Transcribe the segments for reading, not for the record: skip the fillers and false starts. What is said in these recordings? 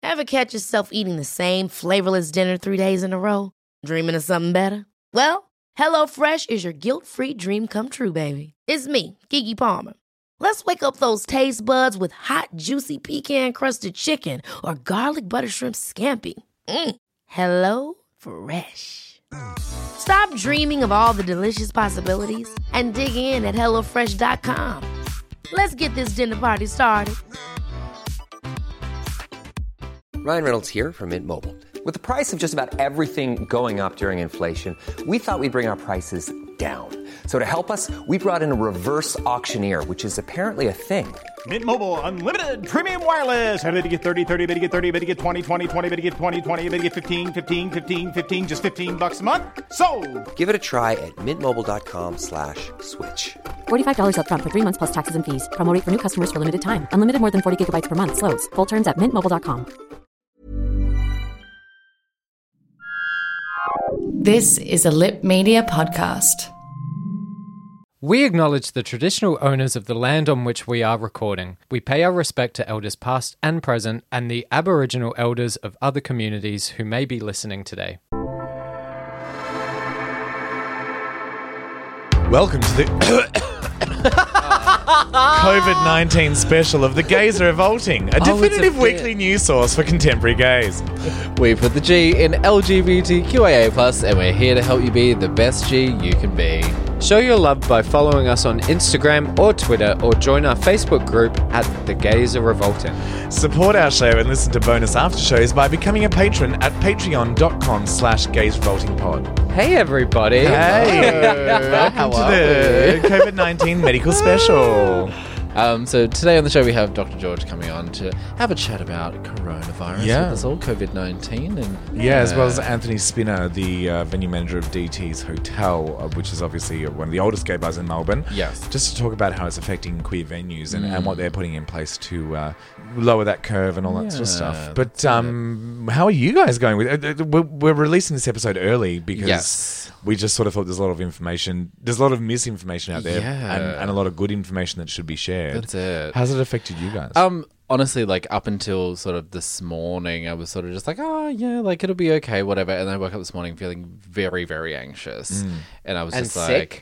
Ever catch yourself eating the same flavorless dinner 3 days in a row? Dreaming of something better? Well, HelloFresh is your guilt-free dream come true, baby. It's me, Keke Palmer. Let's wake up those taste buds with hot, juicy pecan-crusted chicken or garlic butter shrimp scampi. Hello Fresh. Stop dreaming of all the delicious possibilities and dig in at HelloFresh.com. Let's get this dinner party started. Ryan Reynolds here from Mint Mobile. With the price of just about everything going up during inflation, we thought we'd bring our prices down. So to help us, we brought in a reverse auctioneer, which is apparently a thing. Mint Mobile Unlimited Premium Wireless. How to get 30, 30, bit to get 30, bit to get 20, 20, 20, bit to get 20, 20, bit to get 15, 15, 15, 15, just $15 a month? Sold! Give it a try at mintmobile.com/switch. $45 up front for 3 months plus taxes and fees. Promo rate for new customers for limited time. Unlimited more than 40 gigabytes per month. Slows full terms at mintmobile.com. This is a Lip Media podcast. We acknowledge the traditional owners of the land on which we are recording. We pay our respect to elders past and present and the Aboriginal elders of other communities who may be listening today. Welcome to the COVID-19 special of The Gays Are Revolting, a definitive weekly news source for contemporary gays. We put the G in LGBTQIA+, and we're here to help you be the best G you can be. Show your love by following us on Instagram or Twitter, or join our Facebook group at The Gays Are Revolting. Support our show and listen to bonus after shows by becoming a patron at patreon.com/gaysrevoltingpod. Hey everybody! Hey! Welcome to the COVID-19 medical special. So today on the show we have Dr. George coming on to have a chat about coronavirus with us all, COVID-19. And as well as Anthony Spinner, the venue manager of DT's Hotel, which is obviously one of the oldest gay bars in Melbourne. Yes. Just to talk about how it's affecting queer venues and what they're putting in place to lower that curve and all that sort of stuff. But how are you guys going with it? We're releasing this episode early because we just sort of thought there's a lot of information. There's a lot of misinformation out there and a lot of good information that should be shared. That's it. How's it affected you guys? Honestly, like up until sort of this morning, I was sort of just like, oh yeah, like it'll be okay, whatever. And I woke up this morning feeling very, very anxious, and I was just sick.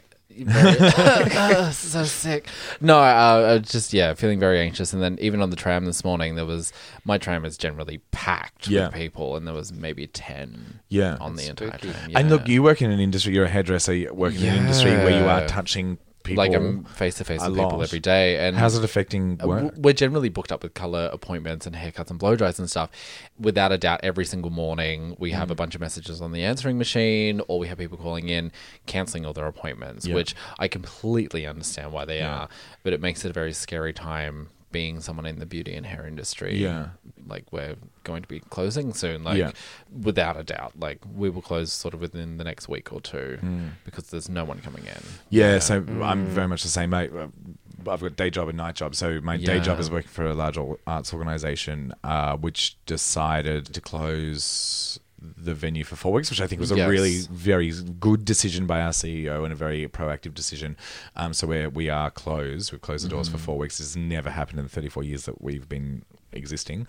like, so sick. No, I was just feeling very anxious. And then even on the tram this morning, my tram is generally packed with people, and there was maybe 10 on the entire tram. Yeah. And look, you work in an industry. You're a hairdresser. You work in an industry where you are touching people. Like I'm face to face with people every day. And how's it affecting work? We're generally booked up with colour appointments and haircuts and blow dries and stuff. Without a doubt, every single morning we have a bunch of messages on the answering machine, or we have people calling in cancelling all their appointments, which I completely understand why they are, but it makes it a very scary time being someone in the beauty and hair industry. Yeah. Like we're going to be closing soon, without a doubt. Like we will close sort of within the next week or two because there's no one coming in. Yeah, so I'm very much the same, mate. I've got day job and night job. So my day job is working for a large arts organisation which decided to close the venue for 4 weeks, which I think was a really very good decision by our CEO and a very proactive decision. So we are closed. We've closed the doors for 4 weeks. This has never happened in the 34 years that we've been existing.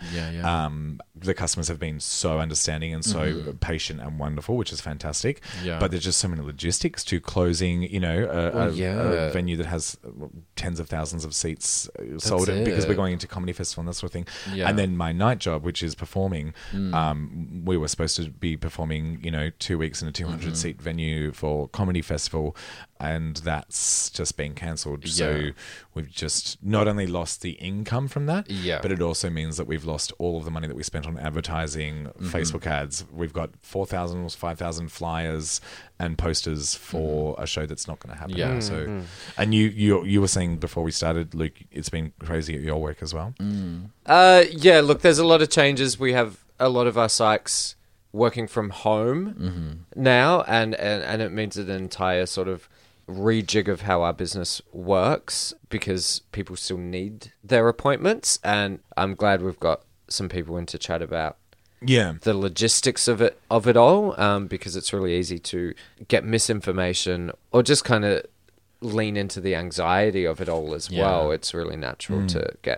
The customers have been so understanding and so patient and wonderful, which is fantastic. But there's just so many logistics to closing, a venue that has tens of thousands of seats sold because we're going into comedy festival and that sort of thing. And then my night job, which is performing, we were supposed to be performing 2 weeks in a 200 seat venue for comedy festival, and that's just been cancelled. So we've just not only lost the income from that, but it also means that we've lost all of the money that we spent on advertising, Facebook ads. We've got 4,000 or 5,000 flyers and posters for a show that's not going to happen. And you were saying before we started, Luke, it's been crazy at your work as well. Look, there's a lot of changes. We have a lot of our psychs working from home now, and it means an entire sort of rejig of how our business works because people still need their appointments, and I'm glad we've got some people in to chat about the logistics of it all, because it's really easy to get misinformation or just kind of lean into the anxiety of it all as well. It's really natural to get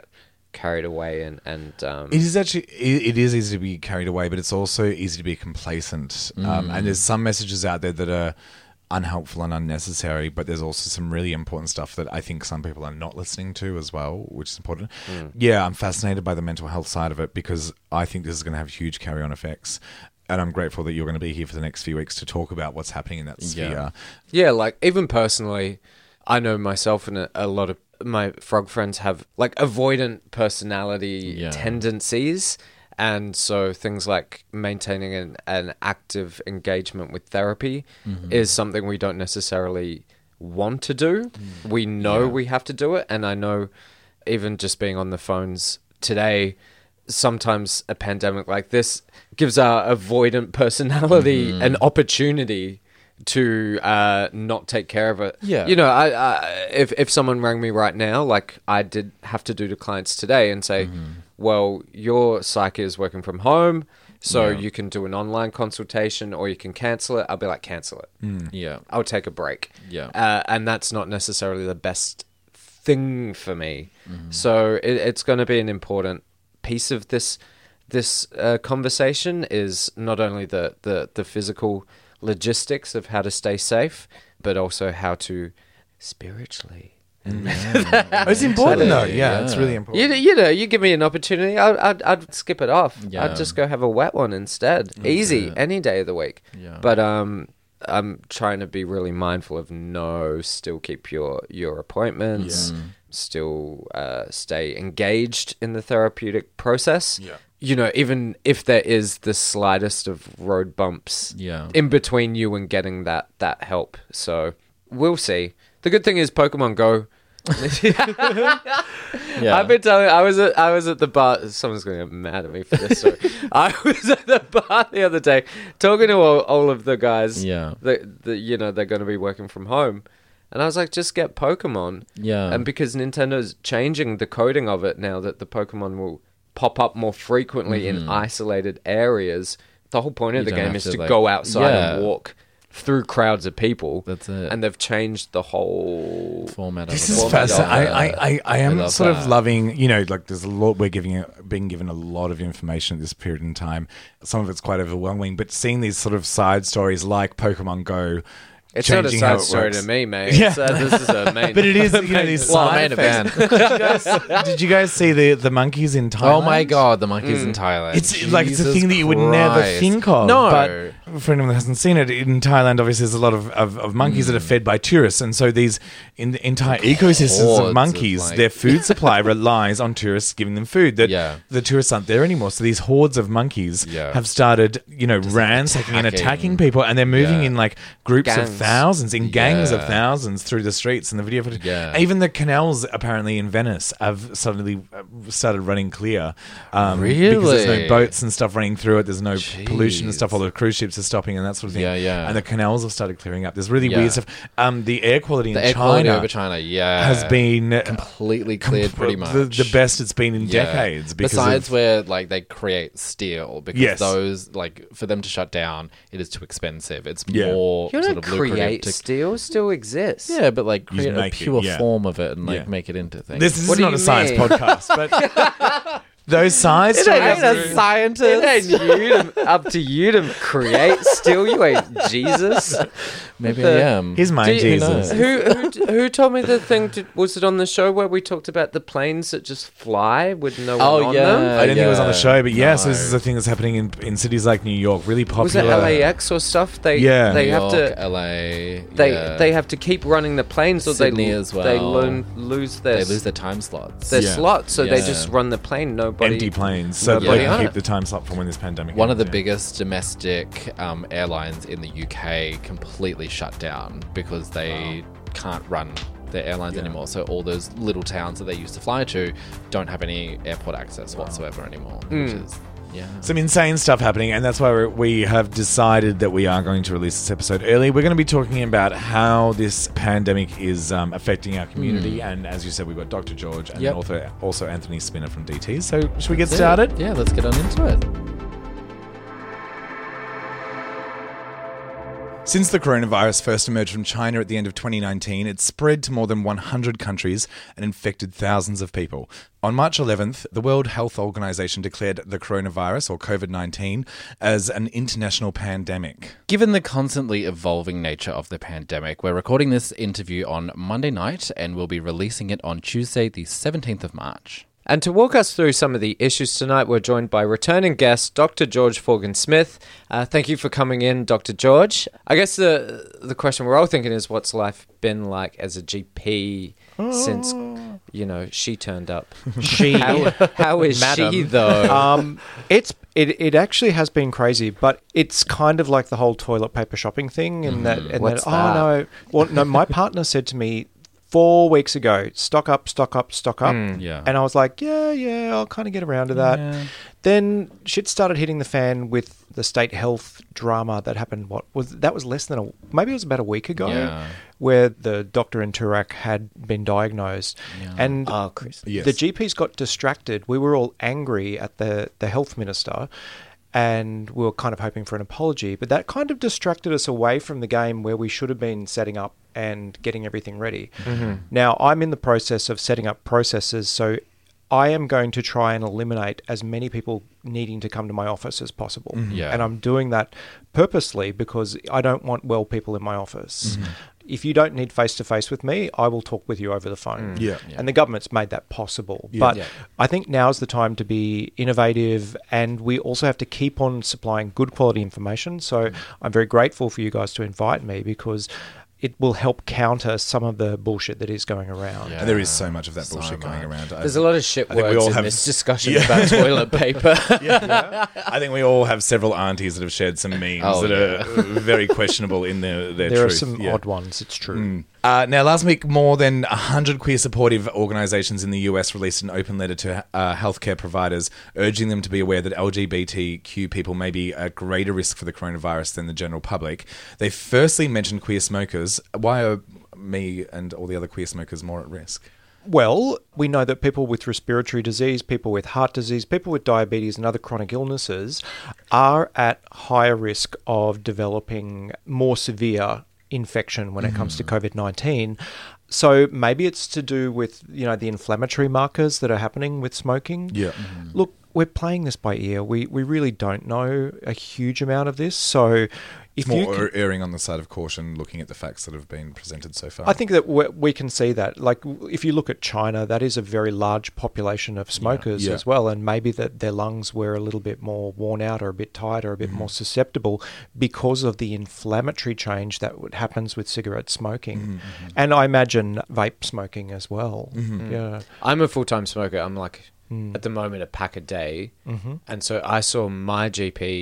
carried away and It is actually, it is easy to be carried away, but it's also easy to be complacent. And there's some messages out there that are unhelpful and unnecessary, but there's also some really important stuff that I think some people are not listening to as well, which is important. Yeah, I'm fascinated by the mental health side of it because I think this is going to have huge carry-on effects. And I'm grateful that you're going to be here for the next few weeks to talk about what's happening in that sphere. Yeah, like even personally, I know myself and a lot of my frog friends have like avoidant personality tendencies. And so things like maintaining an active engagement with therapy is something we don't necessarily want to do. We know we have to do it. And I know even just being on the phones today, sometimes a pandemic like this gives our avoidant personality an opportunity to not take care of it. Yeah. You know, if someone rang me right now, like I did have to do to clients today and say, well, your psyche is working from home, so you can do an online consultation or you can cancel it. I'll be like, cancel it. Yeah. I'll take a break. Yeah. And that's not necessarily the best thing for me. So it's going to be an important piece of this conversation is not only the physical logistics of how to stay safe, but also how to spiritually. It's important though. Yeah, it's really important. You know, you give me an opportunity, I'd skip it off. Yeah. I'd just go have a wet one instead. Easy, any day of the week. Yeah. But I'm trying to be really mindful of still keep your appointments, still stay engaged in the therapeutic process. Yeah. You know, even if there is the slightest of road bumps in between you and getting that help. So we'll see. The good thing is Pokemon Go. I've been telling. I was at the bar. Someone's going to get mad at me for this. So I was at the bar the other day talking to all of the guys. Yeah, you know they're going to be working from home, and I was like, just get Pokemon. Yeah, and because Nintendo's changing the coding of it now that the Pokemon will pop up more frequently in isolated areas. The whole point of the game is to go outside and walk through crowds of people. That's it. And they've changed the whole format of it. This is fascinating. I am sort of loving, you know, like there's a lot, being given a lot of information at this period in time. Some of it's quite overwhelming, but seeing these sort of side stories like Pokemon Go, it's not a side story to me, mate. Yeah. This is a main. But it is, you know, these side effects. Did you guys see the monkeys in Thailand? Oh my god, the monkeys in Thailand. It's like it's a thing that you would never think of. No. But for anyone that hasn't seen it, in Thailand, obviously, there's a lot of monkeys that are fed by tourists. And so these in the entire ecosystems of monkeys, their food supply relies on tourists giving them food. The tourists aren't there anymore. So these hordes of monkeys have started, you know, ransacking and attacking people. And they're moving in like groups of thousands, in gangs of thousands through the streets. And the video footage, even the canals apparently in Venice have suddenly started running clear. Really? Because there's no boats and stuff running through it. There's no pollution and stuff. All the cruise ships are stopping and that sort of thing. And the canals have started clearing up. There's really weird stuff. The air quality in China over China, has been completely cleared pretty much. The best it's been in decades. Besides where like they create steel because those like for them to shut down, it is too expensive. It's more sort of lucrative. Create steel still exists. Yeah, but like create a pure form of it and like make it into things. This is not a science podcast, but those side stories. It ain't a scientist. It ain't up to you to create steel. You ain't Jesus. Maybe I am. He's my Jesus. Who told me the thing? Was it on the show where we talked about the planes that just fly with no one on them? I didn't think it was on the show, but so this is a thing that's happening in cities like New York. Really popular. Was it LAX or stuff? They New have York, to LA. They have to keep running the planes, or Sydney as well. They lose their time slots. Their slots, so they just run the plane. Empty planes, so they can keep the time slot for when this pandemic. One of the biggest domestic airlines in the UK completely shut down because they can't run their airlines anymore. So all those little towns that they used to fly to don't have any airport access whatsoever anymore. Which is some insane stuff happening, and that's why we have decided that we are going to release this episode early. We're going to be talking about how this pandemic is affecting our community, and as you said, we've got Dr. George and also Anthony Spinner from DT. So should we get started? Yeah, let's get on into it. Since the coronavirus first emerged from China at the end of 2019, it's spread to more than 100 countries and infected thousands of people. On March 11th, the World Health Organization declared the coronavirus, or COVID-19, as an international pandemic. Given the constantly evolving nature of the pandemic, we're recording this interview on Monday night and we'll be releasing it on Tuesday, the 17th of March. And to walk us through some of the issues tonight, we're joined by returning guest, Dr. George Forgan-Smith. Thank you for coming in, Dr. George. I guess the question we're all thinking is, what's life been like as a GP since, she turned up? How is Madam. she, though? It actually has been crazy, but it's kind of like the whole toilet paper shopping thing. What's that? Oh, no. Well, no, my partner said to me 4 weeks ago, stock up. Yeah. And I was like, yeah, I'll kind of get around to that. Yeah. Then shit started hitting the fan with the state health drama that happened. That was less than maybe it was about a week ago, where the doctor in Turak had been diagnosed. Yeah. And Chris. Yes. the GPs got distracted. We were all angry at the health minister, and we were kind of hoping for an apology. But that kind of distracted us away from the game where we should have been setting up and getting everything ready. Mm-hmm. Now, I'm in the process of setting up processes, so I am going to try and eliminate as many people needing to come to my office as possible. Yeah. And I'm doing that purposely because I don't want well people in my office. Mm-hmm. If you don't need face-to-face with me, I will talk with you over the phone. Yeah. And the government's made that possible. Yeah. But Yeah. I think now's the time to be innovative, and we also have to keep on supplying good quality information. So I'm very grateful for you guys to invite me, because it will help counter some of the bullshit that is going around. Yeah. And there is so much of that So bullshit going much. around. There's a lot of shit I think we words all in have- this discussion about toilet paper. I think we all have several aunties that have shared some memes that are very questionable in their There truth. are some odd ones, it's true. Now, last week, more than 100 queer supportive organisations in the US released an open letter to healthcare providers urging them to be aware that LGBTQ people may be at greater risk for the coronavirus than the general public. They firstly mentioned queer smokers. Why are me and all the other queer smokers more at risk? Well, we know that people with respiratory disease, people with heart disease, people with diabetes and other chronic illnesses are at higher risk of developing more severe infection when it comes to COVID-19. So maybe it's to do with, the inflammatory markers that are happening with smoking. Yeah. Look, we're playing this by ear. We really don't know a huge amount of this. So if More erring on the side of caution, looking at the facts that have been presented so far. I think that we can see that. Like, if you look at China, that is a very large population of smokers Yeah. as well, and maybe that their lungs were a little bit more worn out or a bit tired or a bit more susceptible because of the inflammatory change that happens with cigarette smoking. And I imagine vape smoking as well. Yeah. I'm a full-time smoker. I'm like, at the moment, a pack a day. And so I saw my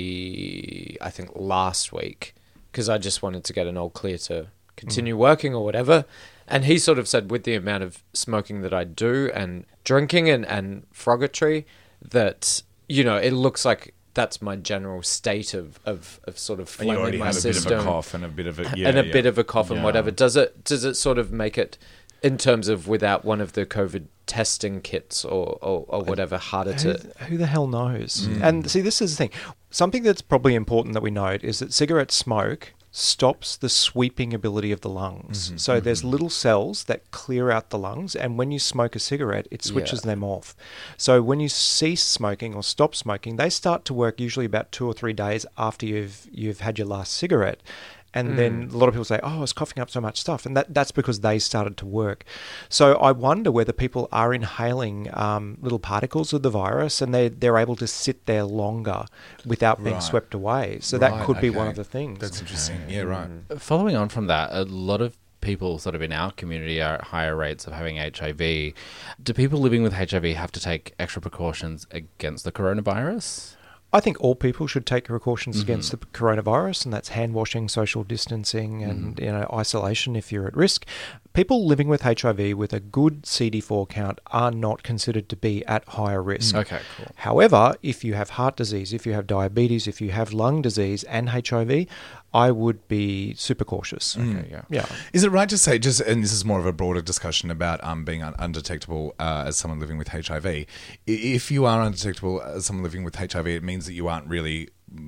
GP, I think, last week, because I just wanted to get an all clear to continue working or whatever. And he sort of said, with the amount of smoking that I do and drinking and frogatory, that, it looks like that's my general state of sort of and phlegm you already in my have system. a bit of a cough and a bit of a... bit of a cough and Yeah. whatever. Does it sort of make it, in terms of without one of the COVID testing kits or whatever, harder to... Who the hell knows? And see, this is the thing. Something that's probably important that we note is that cigarette smoke stops the sweeping ability of the lungs. So there's little cells that clear out the lungs, and when you smoke a cigarette, it switches them off. So when you cease smoking or stop smoking, they start to work usually about 2 or 3 days after you've had your last cigarette. And then a lot of people say, I was coughing up so much stuff. And that's because they started to work. So I wonder whether people are inhaling little particles of the virus and they're able to sit there longer without being Right. swept away. So that Right, could be okay. one of the things. That's interesting. Yeah, right. Following on from that, a lot of people sort of in our community are at higher rates of having HIV. Do people living with HIV have to take extra precautions against the coronavirus? I think all people should take precautions against the coronavirus, and that's hand washing, social distancing, and isolation if you're at risk. People living with HIV with a good CD4 count are not considered to be at higher risk. Okay, cool. However, if you have heart disease, if you have diabetes, if you have lung disease and HIV, I would be super cautious. Okay, yeah. Is it right to say, just, and this is more of a broader discussion about being undetectable as someone living with HIV, if you are undetectable as someone living with HIV, it means that you aren't really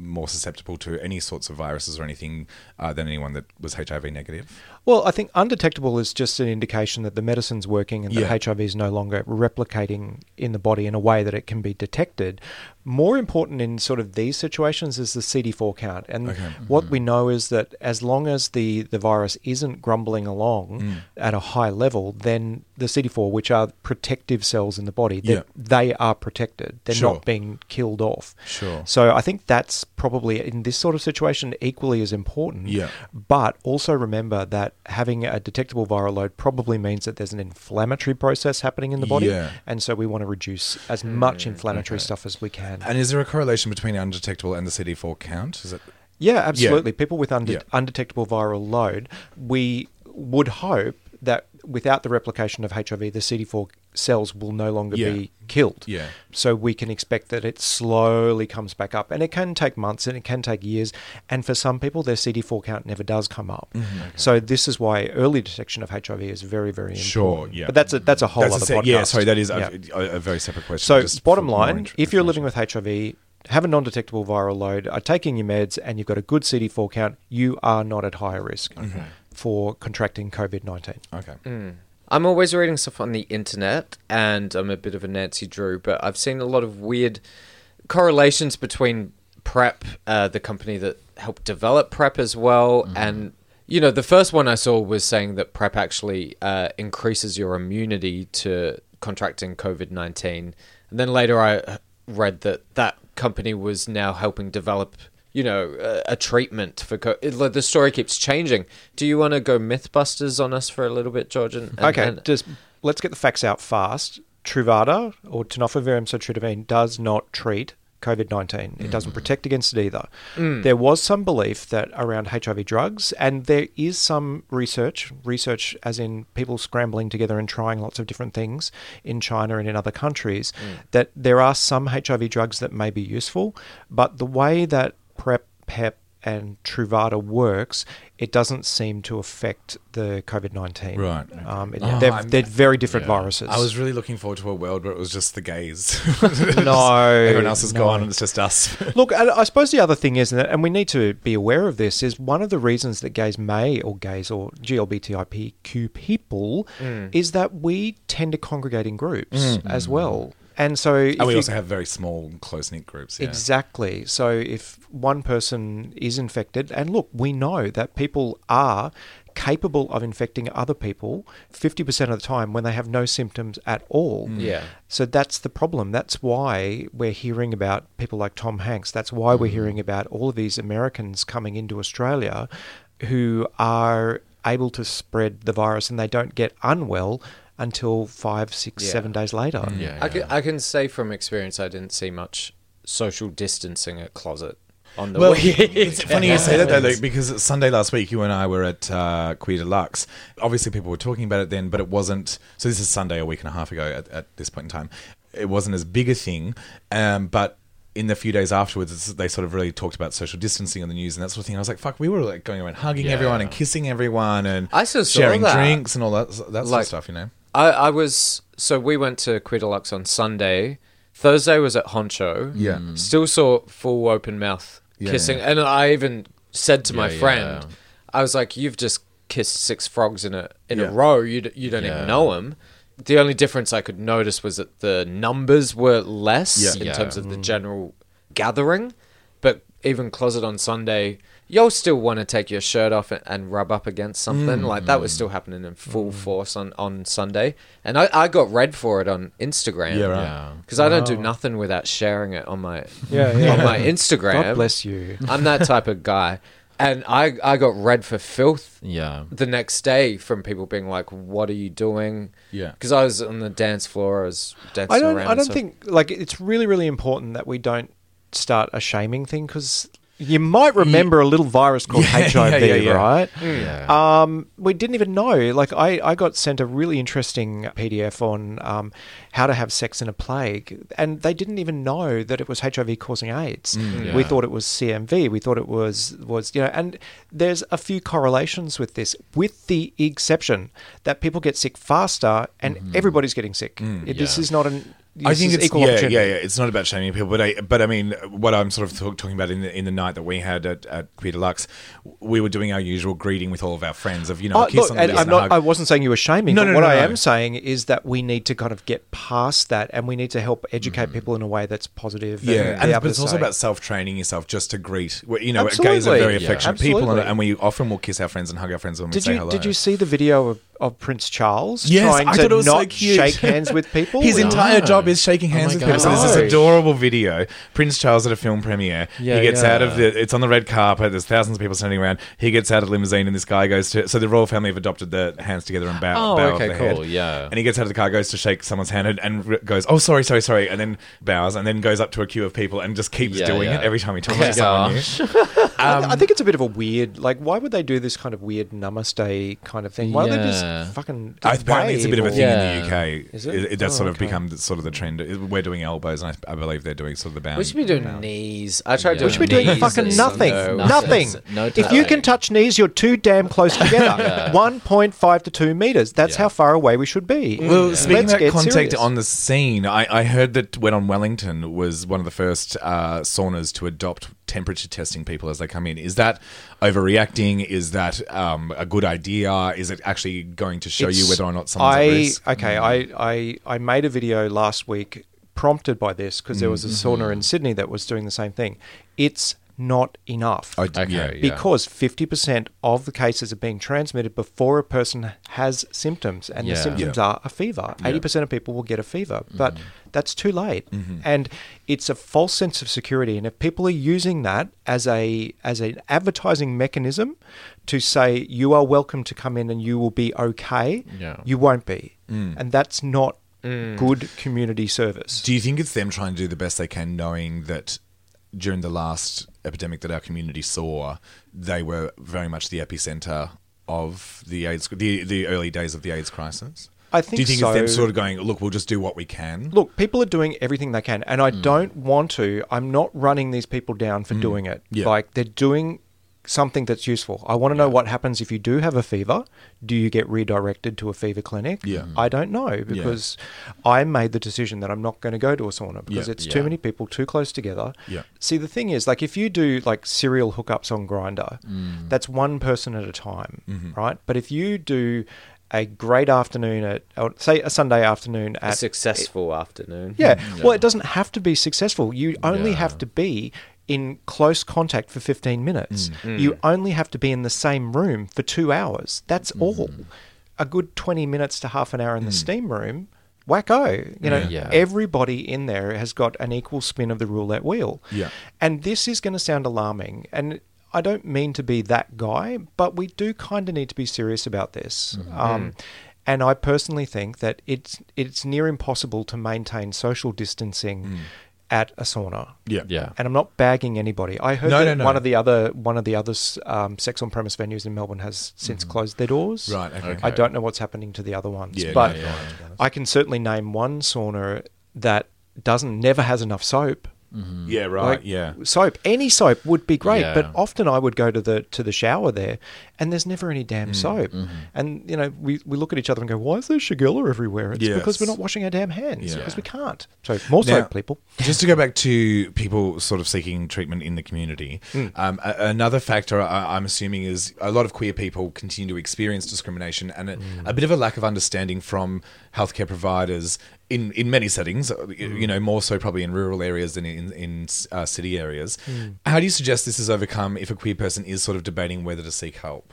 more susceptible to any sorts of viruses or anything than anyone that was HIV negative? Well, I think undetectable is just an indication that the medicine's working and that HIV is no longer replicating in the body in a way that it can be detected. More important in sort of these situations is the CD4 count. And what we know is that as long as the virus isn't grumbling along at a high level, then the CD4, which are protective cells in the body, they are protected. They're not being killed off. Sure. So I think that's probably, in this sort of situation, equally as important. Yeah. But also remember that having a detectable viral load probably means that there's an inflammatory process happening in the body. Yeah. And so we want to reduce as much inflammatory stuff as we can. And is there a correlation between undetectable and the CD4 count? Is it? Yeah, absolutely. People with undetectable viral load, we would hope that without the replication of HIV, the CD4 cells will no longer be killed. Yeah. So we can expect that it slowly comes back up. And it can take months and it can take years. And for some people, their CD4 count never does come up. So this is why early detection of HIV is very, very important. Sure, yeah. But that's a whole other podcast. Yeah, sorry, that is a very separate question. So Just bottom for more line, if you're living with HIV, have a non-detectable viral load, are taking your meds, and you've got a good CD4 count, you are not at higher risk for contracting COVID-19. Okay. I'm always reading stuff on the internet, and I'm a bit of a Nancy Drew, but I've seen a lot of weird correlations between PrEP, the company that helped develop PrEP as well, and the first one I saw was saying that PrEP actually increases your immunity to contracting COVID-19, and then later I read that company was now helping develop a treatment for the story keeps changing. Do you want to go Mythbusters on us for a little bit, George? Just let's get the facts out fast. Truvada, or tenofovir emcitriptine, does not treat COVID-19. It doesn't protect against it either. There was some belief that around HIV drugs, and there is some research as in people scrambling together and trying lots of different things in China and in other countries, that there are some HIV drugs that may be useful, but the way that PrEP, PEP, and Truvada works, it doesn't seem to affect the COVID-19. Right. They're very different viruses. I was really looking forward to a world where it was just the gays. No. Everyone else is gone and it's just us. Look, I suppose the other thing is, and we need to be aware of this, is one of the reasons that gays or GLBTIQ people is that we tend to congregate in groups as well. And so we also have very small, close-knit groups. Yeah. Exactly. So if one person is infected, and look, we know that people are capable of infecting other people 50% of the time when they have no symptoms at all. Yeah. So that's the problem. That's why we're hearing about people like Tom Hanks. That's why we're hearing about all of these Americans coming into Australia who are able to spread the virus, and they don't get unwell until 5, 6, 7 days later. I can say from experience I didn't see much social distancing at Closet on the Well, weekend. it's funny you say that though, Luke, because Sunday last week, you and I were at Queer Deluxe. Obviously, people were talking about it then, but it wasn't. So this is Sunday, a week and a half ago at this point in time. It wasn't as big a thing, but in the few days afterwards, they sort of really talked about social distancing on the news and that sort of thing. I was like, fuck, we were like going around hugging everyone and kissing everyone and I still saw sharing that. drinks and all that sort of stuff, So we went to Queer Deluxe on Sunday. Thursday was at Honcho. Yeah. Still saw full open mouth kissing. Yeah. And I even said to my friend, I was like, you've just kissed 6 frogs in a row. You don't even know them. The only difference I could notice was that the numbers were less in terms of the general gathering. But even Closet on Sunday, you'll still want to take your shirt off and rub up against something. Like that was still happening in full force on Sunday. And I got red for it on Instagram. Yeah, right. Because I don't do nothing without sharing it on my on my Instagram. God bless you. I'm that type of guy. And I got red for filth the next day from people being like, what are you doing? Yeah. Because I was on the dance floor. I was dancing around. I don't think, like, it's really, really important that we don't start a shaming thing, because you might remember a little virus called HIV, right? Yeah. We didn't even know. Like, I got sent a really interesting PDF on how to have sex in a plague, and they didn't even know that it was HIV causing AIDS. We thought it was CMV. We thought it was and there's a few correlations with this, with the exception that people get sick faster and everybody's getting sick. This is not I think it's equal opportunity. It's not about shaming people, but I mean, what I'm sort of talking about in the night that we had at Queer Deluxe, we were doing our usual greeting with all of our friends of a kiss on the lips and a hug. I wasn't saying you were shaming. No, but no, what no, I no. am saying is that we need to kind of get past that, and we need to help educate people in a way that's positive. But it's also about self-training yourself just to greet. Gays are Absolutely. very affectionate people, Absolutely. and we often will kiss our friends and hug our friends when we say hello. Did you see the video of Prince Charles Yes, trying I thought it to was so not cute. shake hands with people? His entire job is shaking hands my with people. So there's this God. adorable video. Prince Charles at a film premiere. Yeah, he gets yeah. out of it's on the red carpet. There's thousands of people standing around. He gets out of the limousine, and this guy goes to. So the royal family have adopted the hands together and bow. Oh, bow okay, of the cool, head. yeah. And he gets out of the car, goes to shake someone's hand, and goes, "Oh, sorry," and then bows, and then goes up to a queue of people and just keeps doing it every time he talks to someone new. I think it's a bit of a weird. Like, why would they do this kind of weird namaste kind of thing? Why don't they just fucking? Apparently, it's a bit of a thing Yeah. in the UK. Is it? That's sort of okay. become sort of the trend. We're doing elbows, and I believe they're doing sort of the bound. We should be doing knees. I tried doing We should be doing knees. fucking It's nothing. no- Nothing. No If you touching. can touch knees, you're too damn close together. 1.5 to 2 meters. That's how far away we should be. Well, speaking Let's about get contact serious. on the scene, I heard that When on Wellington was one of the first saunas to adopt temperature testing people as they come in. Is that overreacting? Is that a good idea? Is it actually going to show you whether or not someone's at risk? I made a video last week prompted by this because there was a sauna in Sydney that was doing the same thing. It's not enough. Because 50% of the cases are being transmitted before a person has symptoms, and the symptoms are a fever. 80% of people will get a fever, but that's too late. And it's a false sense of security. And if people are using that as an advertising mechanism to say you are welcome to come in and you will be okay, you won't be. And that's not good community service. Do you think it's them trying to do the best they can, knowing that during the last epidemic that our community saw, they were very much the epicenter of the AIDS, the early days of the AIDS crisis? I think so. Do you think it's them sort of going, look, we'll just do what we can? Look, people are doing everything they can, and I don't want to. I'm not running these people down for doing it. Yeah. Like, they're doing something that's useful. I want to know what happens if you do have a fever. Do you get redirected to a fever clinic? Yeah. I don't know, because I made the decision that I'm not going to go to a sauna because it's too many people too close together. Yeah. See, the thing is, like, if you do like serial hookups on Grindr, that's one person at a time, right? But if you do a great afternoon or say a Sunday afternoon A at successful afternoon. well, it doesn't have to be successful. You only have to be in close contact for 15 minutes. You only have to be in the same room for 2 hours. That's all. A good 20 minutes to half an hour in the steam room, wacko. Everybody in there has got an equal spin of the roulette wheel. Yeah. And this is going to sound alarming. And I don't mean to be that guy, but we do kind of need to be serious about this. And I personally think that it's near impossible to maintain social distancing at a sauna. Yeah. And I'm not bagging anybody. I heard No, that no. one of the other sex on premise venues in Melbourne has since closed their doors. Right, okay. I don't know what's happening to the other ones, Yeah, but no, yeah. I can certainly name one sauna that never has enough soap. Yeah, right, Soap, any soap would be great, Yeah. but often I would go to the shower there, and there's never any damn soap. And we look at each other and go, "Why is there Shigella everywhere?" It's because we're Yes. not washing our damn hands Yeah. because we can't. So more Now, soap, people. Just to go back to people sort of seeking treatment in the community, another factor I'm assuming is a lot of queer people continue to experience discrimination and a bit of a lack of understanding from healthcare providers in many settings, more so probably in rural areas than in city areas. How do you suggest this is overcome if a queer person is sort of debating whether to seek help?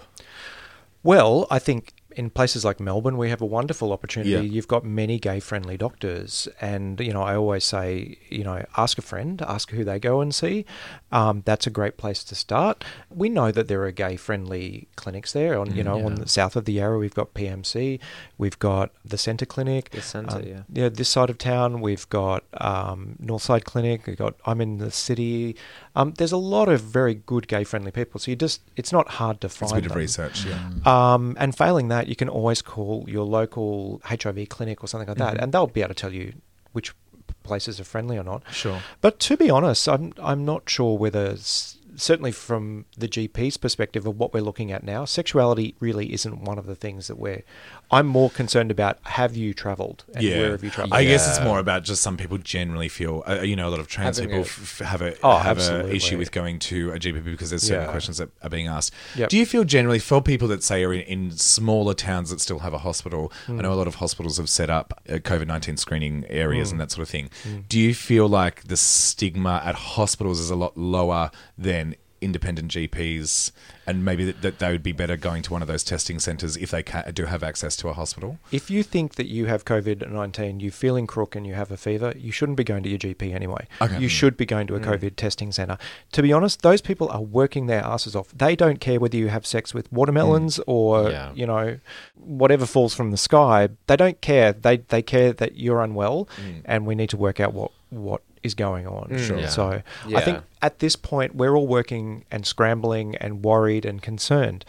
Well, I think in places like Melbourne, we have a wonderful opportunity. Yeah. You've got many gay-friendly doctors, and I always say, ask a friend, ask who they go and see. That's a great place to start. We know that there are gay-friendly clinics there. On the south of the Yarra, we've got PMC, we've got the Centre Clinic. The Centre, this side of town, we've got Northside Clinic. I'm in the city. There's a lot of very good gay-friendly people. So it's not hard to find It's a bit of them. research, yeah. And failing that, you can always call your local HIV clinic or something like that, and they'll be able to tell you which places are friendly or not. Sure. But to be honest, I'm not sure whether certainly from the GP's perspective of what we're looking at now, sexuality really isn't one of the things that I'm more concerned about. Have you travelled and where have you travelled? I guess it's more about just some people generally feel, a lot of trans Having people have a absolutely. issue with going to a GP because there's certain questions that are being asked. Yep. Do you feel generally for people that say are in smaller towns that still have a hospital? I know a lot of hospitals have set up COVID-19 screening areas and that sort of thing. Do you feel like the stigma at hospitals is a lot lower than independent GPs, and maybe that they would be better going to one of those testing centres if they do have access to a hospital? If you think that you have COVID-19, you're feeling crook and you have a fever, you shouldn't be going to your GP anyway. Okay. You should be going to a COVID testing centre. To be honest, those people are working their asses off. They don't care whether you have sex with watermelons or, whatever falls from the sky. They don't care. They care that you're unwell and we need to work out what is going on. Sure. Yeah. So Yeah. I think at this point, we're all working and scrambling and worried and concerned.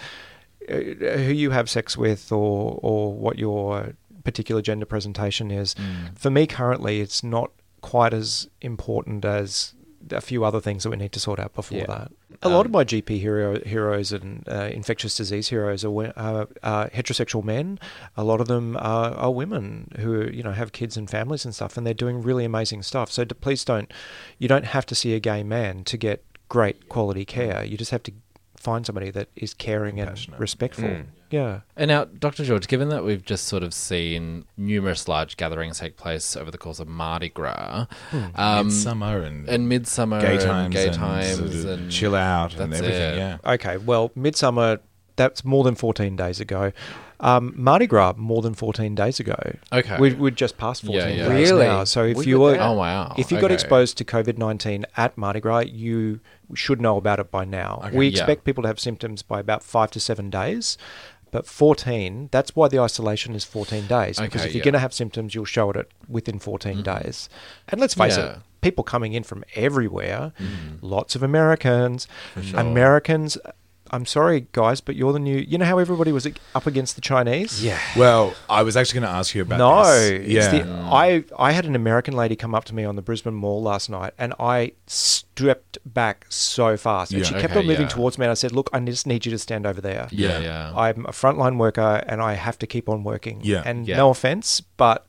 Who you have sex with or what your particular gender presentation is. For me currently, it's not quite as important as a few other things that we need to sort out before that. A lot of my GP heroes and infectious disease heroes are heterosexual men. A lot of them are women who have kids and families and stuff, and they're doing really amazing stuff. So please you don't have to see a gay man to get great quality care. You just have to find somebody that is caring and respectful. Yeah. And now, Dr. George, given that we've just sort of seen numerous large gatherings take place over the course of Mardi Gras, Midsummer and Midsummer gay and times and chill out and that's everything. it. Yeah. Okay, well, Midsummer, that's more than 14 days ago. Mardi Gras, more than 14 days ago. Okay. We'd just passed 14 Yeah. days Really? now. So if We you were were, there? Oh, wow. if you got Okay. exposed to COVID-19 at Mardi Gras, you should know about it by now. Okay. We Yeah. expect people to have symptoms by about 5 to 7 days. But 14, that's why the isolation is 14 days. Because Okay, if you're yeah. going to have symptoms, you'll show it within 14 days. And let's face Yeah. it, people coming in from everywhere, lots of Americans. sure. Americans, I'm sorry, guys, but you're the new... You know how everybody was up against the Chinese? Yeah. Well, I was actually going to ask you about No. this. It's I had an American lady come up to me on the Brisbane Mall last night, and I stepped back so fast. And Yeah. she kept Okay, on moving yeah. towards me, and I said, look, I just need you to stand over there. Yeah. I'm a frontline worker, and I have to keep on working. Yeah. And Yeah. no offense, but...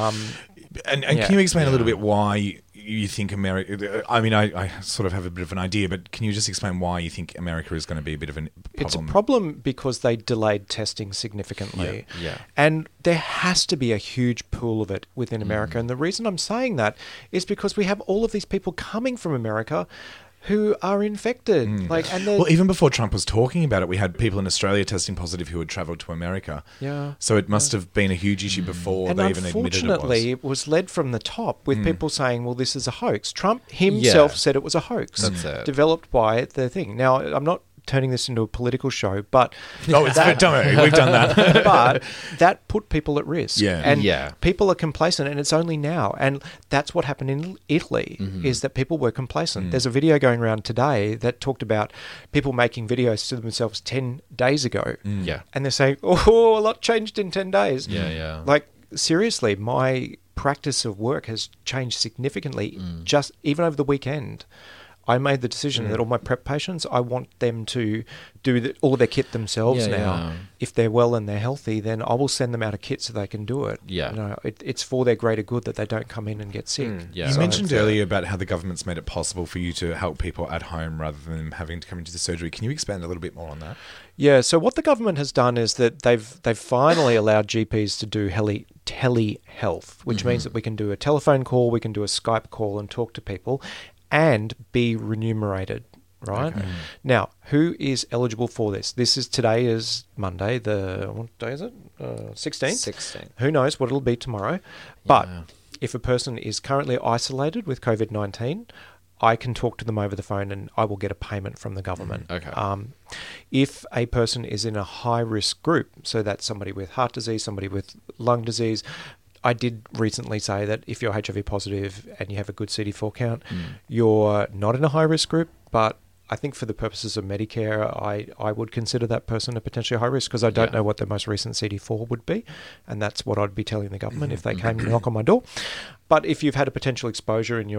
And Yeah. can you explain a little bit why you think America... I mean, I sort of have a bit of an idea, but can you just explain why you think America is going to be a bit of a problem? It's a problem because they delayed testing significantly. Yeah. And there has to be a huge pool of it within America. And the reason I'm saying that is because we have all of these people coming from America who are infected. And they're... Well, even before Trump was talking about it, we had people in Australia testing positive who had travelled to America. Yeah. So it must have been a huge issue before And they even admitted it unfortunately, was. it was led from the top with people saying, well, this is a hoax. Trump himself said it was a hoax. That's it. Developed by the thing. Now, I'm not turning this into a political show, but... Oh, don't worry, we've done that. but that put people at risk. Yeah. And Yeah. people are complacent, and it's only now. And that's what happened in Italy, is that people were complacent. There's a video going around today that talked about people making videos to themselves 10 days ago. Yeah. And they're saying, oh, a lot changed in 10 days. Yeah. Like, seriously, my practice of work has changed significantly just even over the weekend. I made the decision that all my prep patients, I want them to do all of their kit themselves Yeah, now. yeah. If they're well and they're healthy, then I will send them out a kit so they can do it. Yeah. It's for their greater good that they don't come in and get sick. Yeah. You So mentioned earlier about how the government's made it possible for you to help people at home rather than them having to come into the surgery. Can you expand a little bit more on that? Yeah, so what the government has done is that they've finally allowed GPs to do telehealth, which means that we can do a telephone call, we can do a Skype call and talk to people and be remunerated, right? Now, who is eligible for this? Today is Monday, what day is it? 16th? 16. Who knows what it'll be tomorrow. But if a person is currently isolated with COVID-19, I can talk to them over the phone and I will get a payment from the government. Okay. If a person is in a high-risk group, so that's somebody with heart disease, somebody with lung disease, I did recently say that if you're HIV positive and you have a good CD4 count, you're not in a high-risk group, but I think for the purposes of Medicare, I would consider that person a potentially high risk, because I don't know what the most recent CD4 would be, and that's what I'd be telling the government if they came to knock on my door. But if you've had a potential exposure and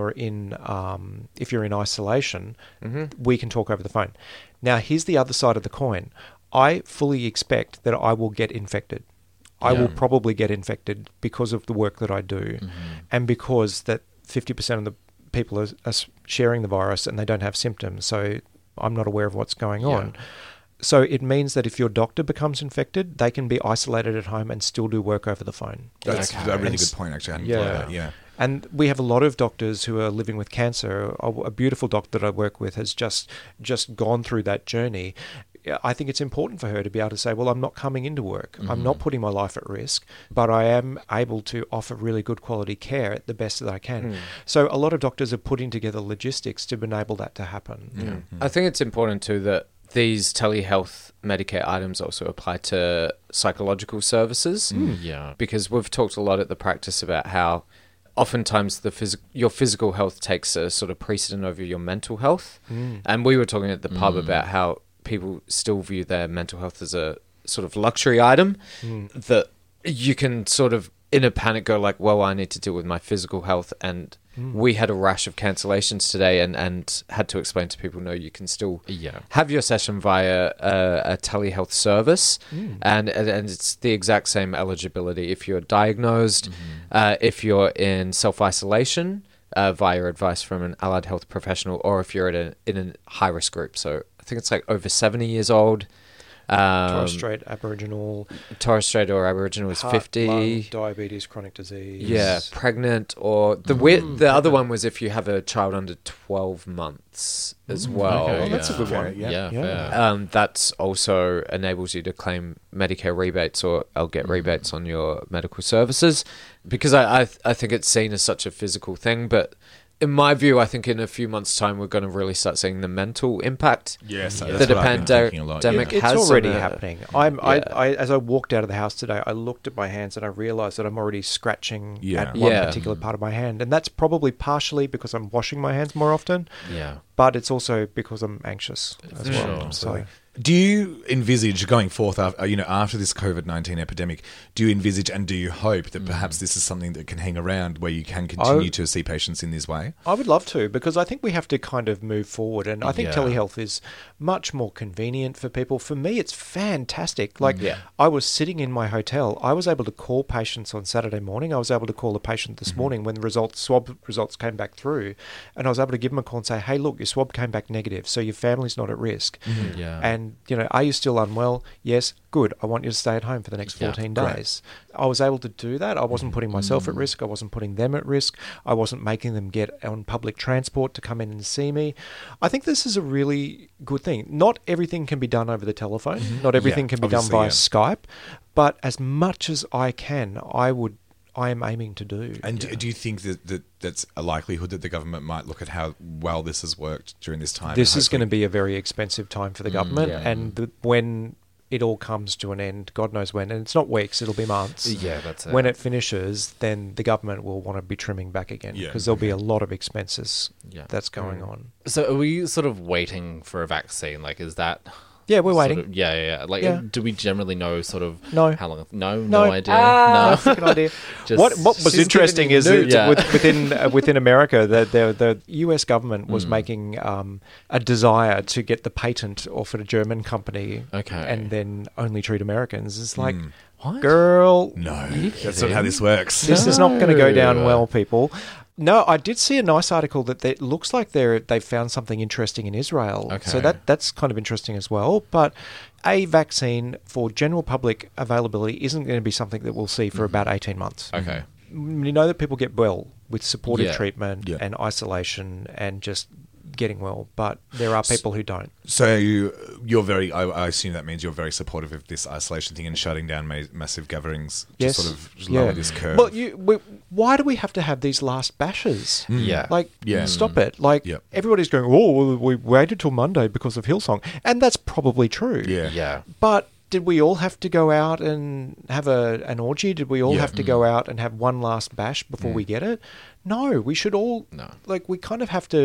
if you're in isolation, we can talk over the phone. Now, here's the other side of the coin. I fully expect that I will get infected. I will probably get infected because of the work that I do, and because that 50% of the people are sharing the virus and they don't have symptoms, so I'm not aware of what's going on. So it means that if your doctor becomes infected, they can be isolated at home and still do work over the phone. That's a really good point, actually. I hadn't thought of that. And we have a lot of doctors who are living with cancer. A beautiful doctor that I work with has just gone through that journey. I think it's important for her to be able to say, well, I'm not coming into work. I'm not putting my life at risk, but I am able to offer really good quality care at the best that I can. So a lot of doctors are putting together logistics to enable that to happen. I think it's important too that these telehealth Medicare items also apply to psychological services. Because we've talked a lot at the practice about how oftentimes your physical health takes a sort of precedent over your mental health. And we were talking at the pub about how people still view their mental health as a sort of luxury item that you can sort of in a panic go like, well, I need to deal with my physical health. And we had a rash of cancellations today and had to explain to people, no, you can still have your session via a telehealth service. And it's the exact same eligibility if you're diagnosed, if you're in self-isolation via advice from an allied health professional, or if you're in a high-risk group. So I think it's like over 70 years old. Torres Strait Aboriginal. Torres Strait or Aboriginal is 50. Lung, diabetes, chronic disease. Yeah, pregnant, or the other one was if you have a child under 12 months as well. Okay, that's a good one. Fair. That's also enables you to claim Medicare rebates, or I'll get rebates on your medical services, because I think it's seen as such a physical thing, but in my view, I think in a few months' time, we're going to really start seeing the mental impact that a pandemic has. It's already happening. As I walked out of the house today, I looked at my hands and I realised that I'm already scratching at one particular part of my hand. And that's probably partially because I'm washing my hands more often. But it's also because I'm anxious as well. So. Do you envisage going forth after this COVID-19 epidemic, do you envisage and do you hope that perhaps this is something that can hang around where you can continue to see patients in this way? I would love to, because I think we have to kind of move forward, and I think telehealth is much more convenient for people. For me, it's fantastic. I was sitting in my hotel. I was able to call patients on Saturday morning. I was able to call a patient this morning when the swab results came back through, and I was able to give them a call and say, hey, look, your swab came back negative, so your family's not at risk. And are you still unwell? Yes, good. I want you to stay at home for the next 14 days. I was able to do that. I wasn't putting myself at risk. I wasn't putting them at risk. I wasn't making them get on public transport to come in and see me. I think this is a really good thing. Not everything can be done over the telephone. Not everything can be done via Skype. But as much as I can, I am aiming to do. And do you think that that's a likelihood that the government might look at how well this has worked during this time? This is going to be a very expensive time for the government. And when it all comes to an end, God knows when, and it's not weeks, it'll be months. Yeah, that's it. When it finishes, then the government will want to be trimming back again, because there'll be a lot of expenses that's going on. So are we sort of waiting for a vaccine? Like, is that... Yeah, we're waiting. Do we generally know sort of how long? No idea. No freaking idea. What was interesting is that within America, the US government was making a desire to get the patent off at a German company, and then only treat Americans. It's like, what? Girl, no, that's not how this works. This is not going to go down well, people. No, I did see a nice article that it looks like they found something interesting in Israel. So that's kind of interesting as well. But a vaccine for general public availability isn't going to be something that we'll see for about 18 months. Okay. You know that people get well with supportive treatment and isolation and just getting well, but there are people who don't. So you're very, I assume that means you're very supportive of this isolation thing and shutting down massive gatherings to sort of lower this curve. Well, why do we have to have these last bashes? Stop it. Everybody's going, oh, we waited till Monday because of Hillsong. And that's probably true. Yeah. But did we all have to go out and have an orgy? Did we all have to go out and have one last bash before we get it? No, we should all, we kind of have to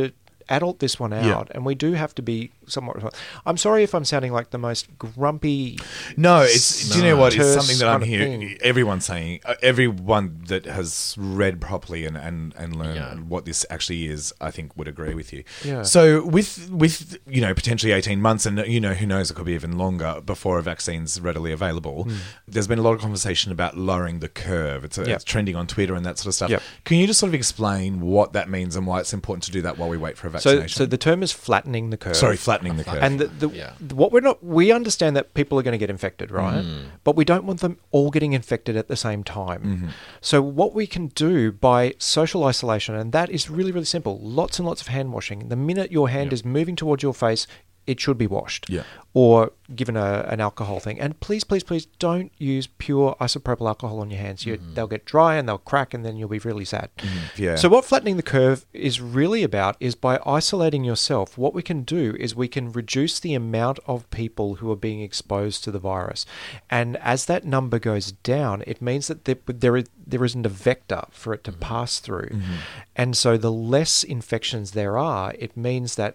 adult this one out, and we do have to be somewhat. I'm sorry if I'm sounding like the most grumpy. No, do you know what? It's something that I'm kind of hearing thing. everyone saying. Everyone that has read properly and learned what this actually is, I think, would agree with you. Yeah. So with potentially 18 months, and who knows, it could be even longer before a vaccine's readily available. There's been a lot of conversation about lowering the curve. It's trending on Twitter and that sort of stuff. Yep. Can you just sort of explain what that means and why it's important to do that while we wait for a vaccination? So the term is flattening the curve. Sorry, flattening the curve. And what we understand that people are going to get infected, right? But we don't want them all getting infected at the same time. So what we can do by social isolation, and that is really, really simple. Lots and lots of hand washing. The minute your hand is moving towards your face, it should be washed. Yeah. Or given an alcohol thing. And please, please, please don't use pure isopropyl alcohol on your hands. They'll get dry and they'll crack and then you'll be really sad. Yeah. So what flattening the curve is really about is by isolating yourself, what we can do is we can reduce the amount of people who are being exposed to the virus. And as that number goes down, it means that there isn't a vector for it to pass through. And so the less infections there are, it means that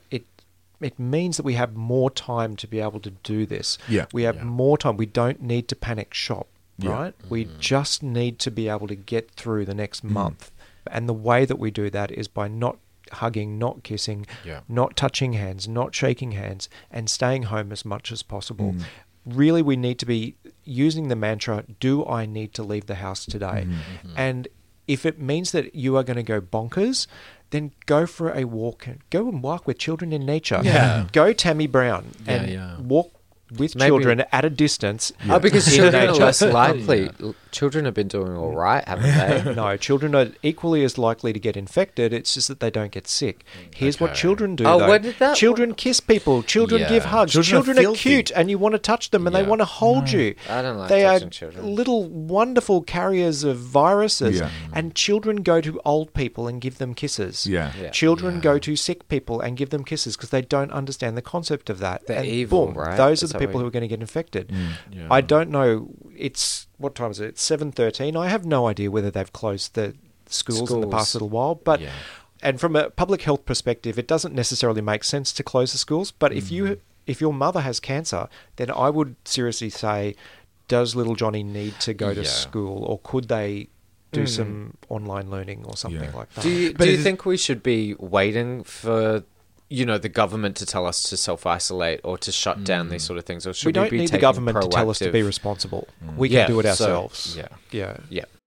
it means that we have more time to be able to do this. Yeah. We have more time. We don't need to panic shop, right? We just need to be able to get through the next month. And the way that we do that is by not hugging, not kissing, not touching hands, not shaking hands, and staying home as much as possible. Really, we need to be using the mantra, do I need to leave the house today? And if it means that you are going to go bonkers, then go for a walk. Go and walk with children in nature. Yeah. Go Tammy Brown and walk with children at a distance. Oh, because in children are nature. less likely. Children have been doing all right, haven't they? No, children are equally as likely to get infected. It's just that they don't get sick. Here's what children do, Oh, though. when did that- Children kiss people. Children Yeah. give hugs. Children Children are are cute, and you want to touch them, and they want to hold you. I don't like They touching are children. little wonderful carriers of viruses, Yeah. and children go to old people and give them kisses. Yeah. Children go to sick people and give them kisses because they don't understand the concept of that. They're and evil, boom, right? Those are That's the how people we- who are going to get infected. I don't know. It's what time is it? It's 7:13. I have no idea whether they've closed the schools in the past little while, but. And from a public health perspective, it doesn't necessarily make sense to close the schools. But if your mother has cancer, then I would seriously say, does little Johnny need to go to school, or could they do some online learning or something like that? Do you think we should be waiting for the government to tell us to self-isolate or to shut down these sort of things, or should We don't be need the taking government to tell us to be proactive- responsible. We can do it ourselves. Yeah.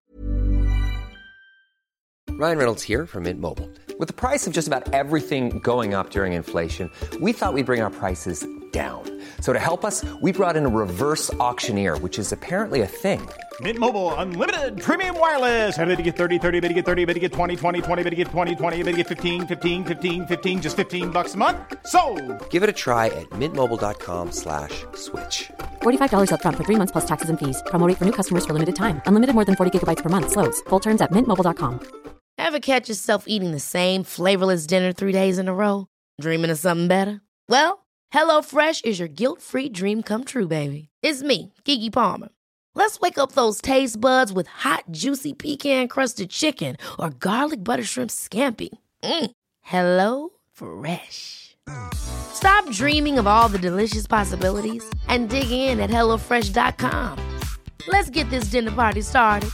Ryan Reynolds here from Mint Mobile. With the price of just about everything going up during inflation, we thought we'd bring our prices down. So to help us, we brought in a reverse auctioneer, which is apparently a thing. Mint Mobile Unlimited Premium Wireless. How to get 30, 30, bit to get 30, bit to get 20, 20, 20, bit to get 20, 20, bit to get 15, 15, 15, 15, just $15 a month? Sold! Give it a try at mintmobile.com/switch. $45 upfront for 3 months plus taxes and fees. Promo rate for new customers for limited time. Unlimited more than 40 gigabytes per month. Slows full terms at mintmobile.com. Ever catch yourself eating the same flavorless dinner 3 days in a row? Dreaming of something better? Well, HelloFresh is your guilt-free dream come true, baby. It's me, Keke Palmer. Let's wake up those taste buds with hot, juicy pecan-crusted chicken or garlic butter shrimp scampi. Hello Fresh. Stop dreaming of all the delicious possibilities and dig in at HelloFresh.com. Let's get this dinner party started.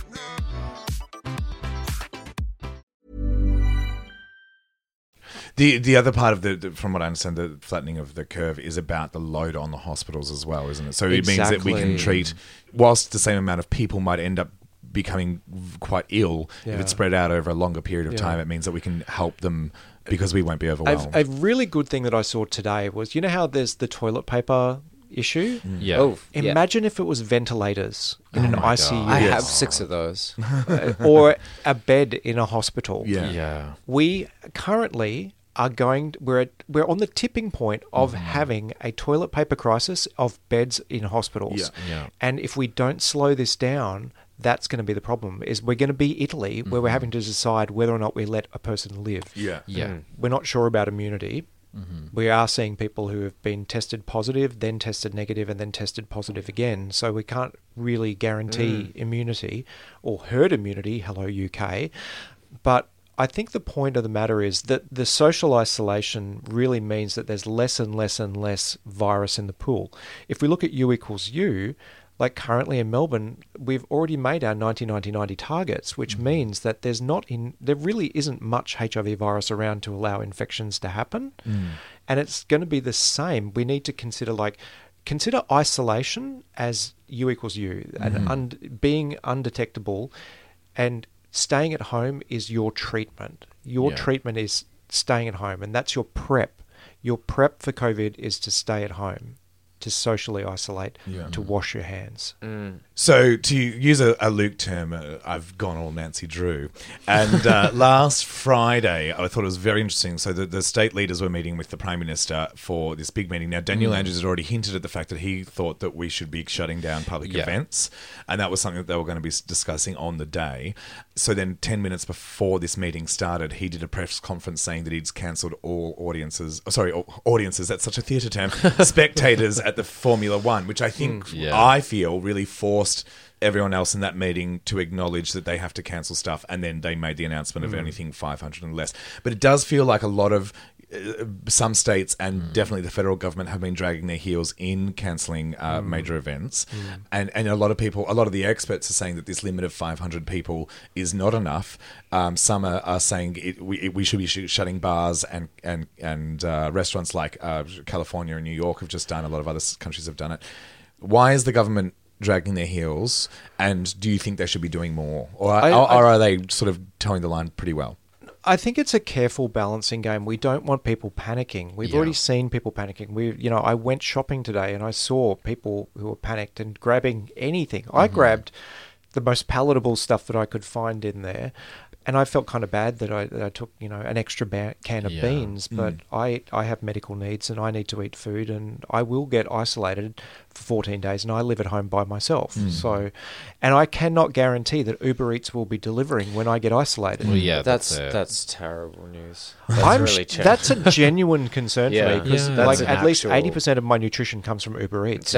The other part of from what I understand, the flattening of the curve is about the load on the hospitals as well, isn't it? So it means that we can treat, whilst the same amount of people might end up becoming quite ill, if it's spread out over a longer period of time, it means that we can help them because we won't be overwhelmed. A really good thing that I saw today was, how there's the toilet paper issue? Yeah. Oh, Imagine if it was ventilators in an ICU. I have 6 of those. Or a bed in a hospital. Yeah. We currently are we're on the tipping point of having a toilet paper crisis of beds in hospitals. Yeah. And if we don't slow this down, that's going to be the problem. Is we're going to be Italy, where we're having to decide whether or not we let a person live. Yeah. We're not sure about immunity. We are seeing people who have been tested positive, then tested negative, and then tested positive again. So we can't really guarantee immunity or herd immunity. Hello, UK. But I think the point of the matter is that the social isolation really means that there's less and less and less virus in the pool. If we look at U equals U, like currently in Melbourne, we've already made our 90-90-90 targets, which means that there really isn't much HIV virus around to allow infections to happen. And it's going to be the same. We need to consider isolation as U equals U, and being undetectable, and staying at home is your treatment. Your treatment is staying at home, and that's your prep. Your prep for COVID is to stay at home, to socially isolate, to wash your hands. So to use a Luke term, I've gone all Nancy Drew. And last Friday, I thought it was very interesting. So the state leaders were meeting with the Prime Minister for this big meeting. Now, Daniel Andrews had already hinted at the fact that he thought that we should be shutting down public events. And that was something that they were going to be discussing on the day. So then 10 minutes before this meeting started, he did a press conference saying that he'd cancelled all audiences, that's such a theatre term, spectators at the Formula One, which I think, I feel, really forced everyone else in that meeting to acknowledge that they have to cancel stuff, and then they made the announcement of anything 500 and less. But it does feel like a lot of some states and definitely the federal government have been dragging their heels in cancelling major events. And a lot of the experts are saying that this limit of 500 people is not enough. Some are saying we should be shutting bars and restaurants, like California and New York have just done. A lot of other countries have done it. Why is the government dragging their heels, and do you think they should be doing more? Or are they sort of towing the line pretty well? I think it's a careful balancing game. We don't want people panicking. We've already seen people panicking. I went shopping today and I saw people who were panicked and grabbing anything. I grabbed the most palatable stuff that I could find in there. And I felt kind of bad that I took, an extra can of beans, but I have medical needs and I need to eat food, and I will get isolated for 14 days, and I live at home by myself. So, and I cannot guarantee that Uber Eats will be delivering when I get isolated. Well, that's terrible news. That's really terrible. That's a genuine concern for me, because at least 80% of my nutrition comes from Uber Eats.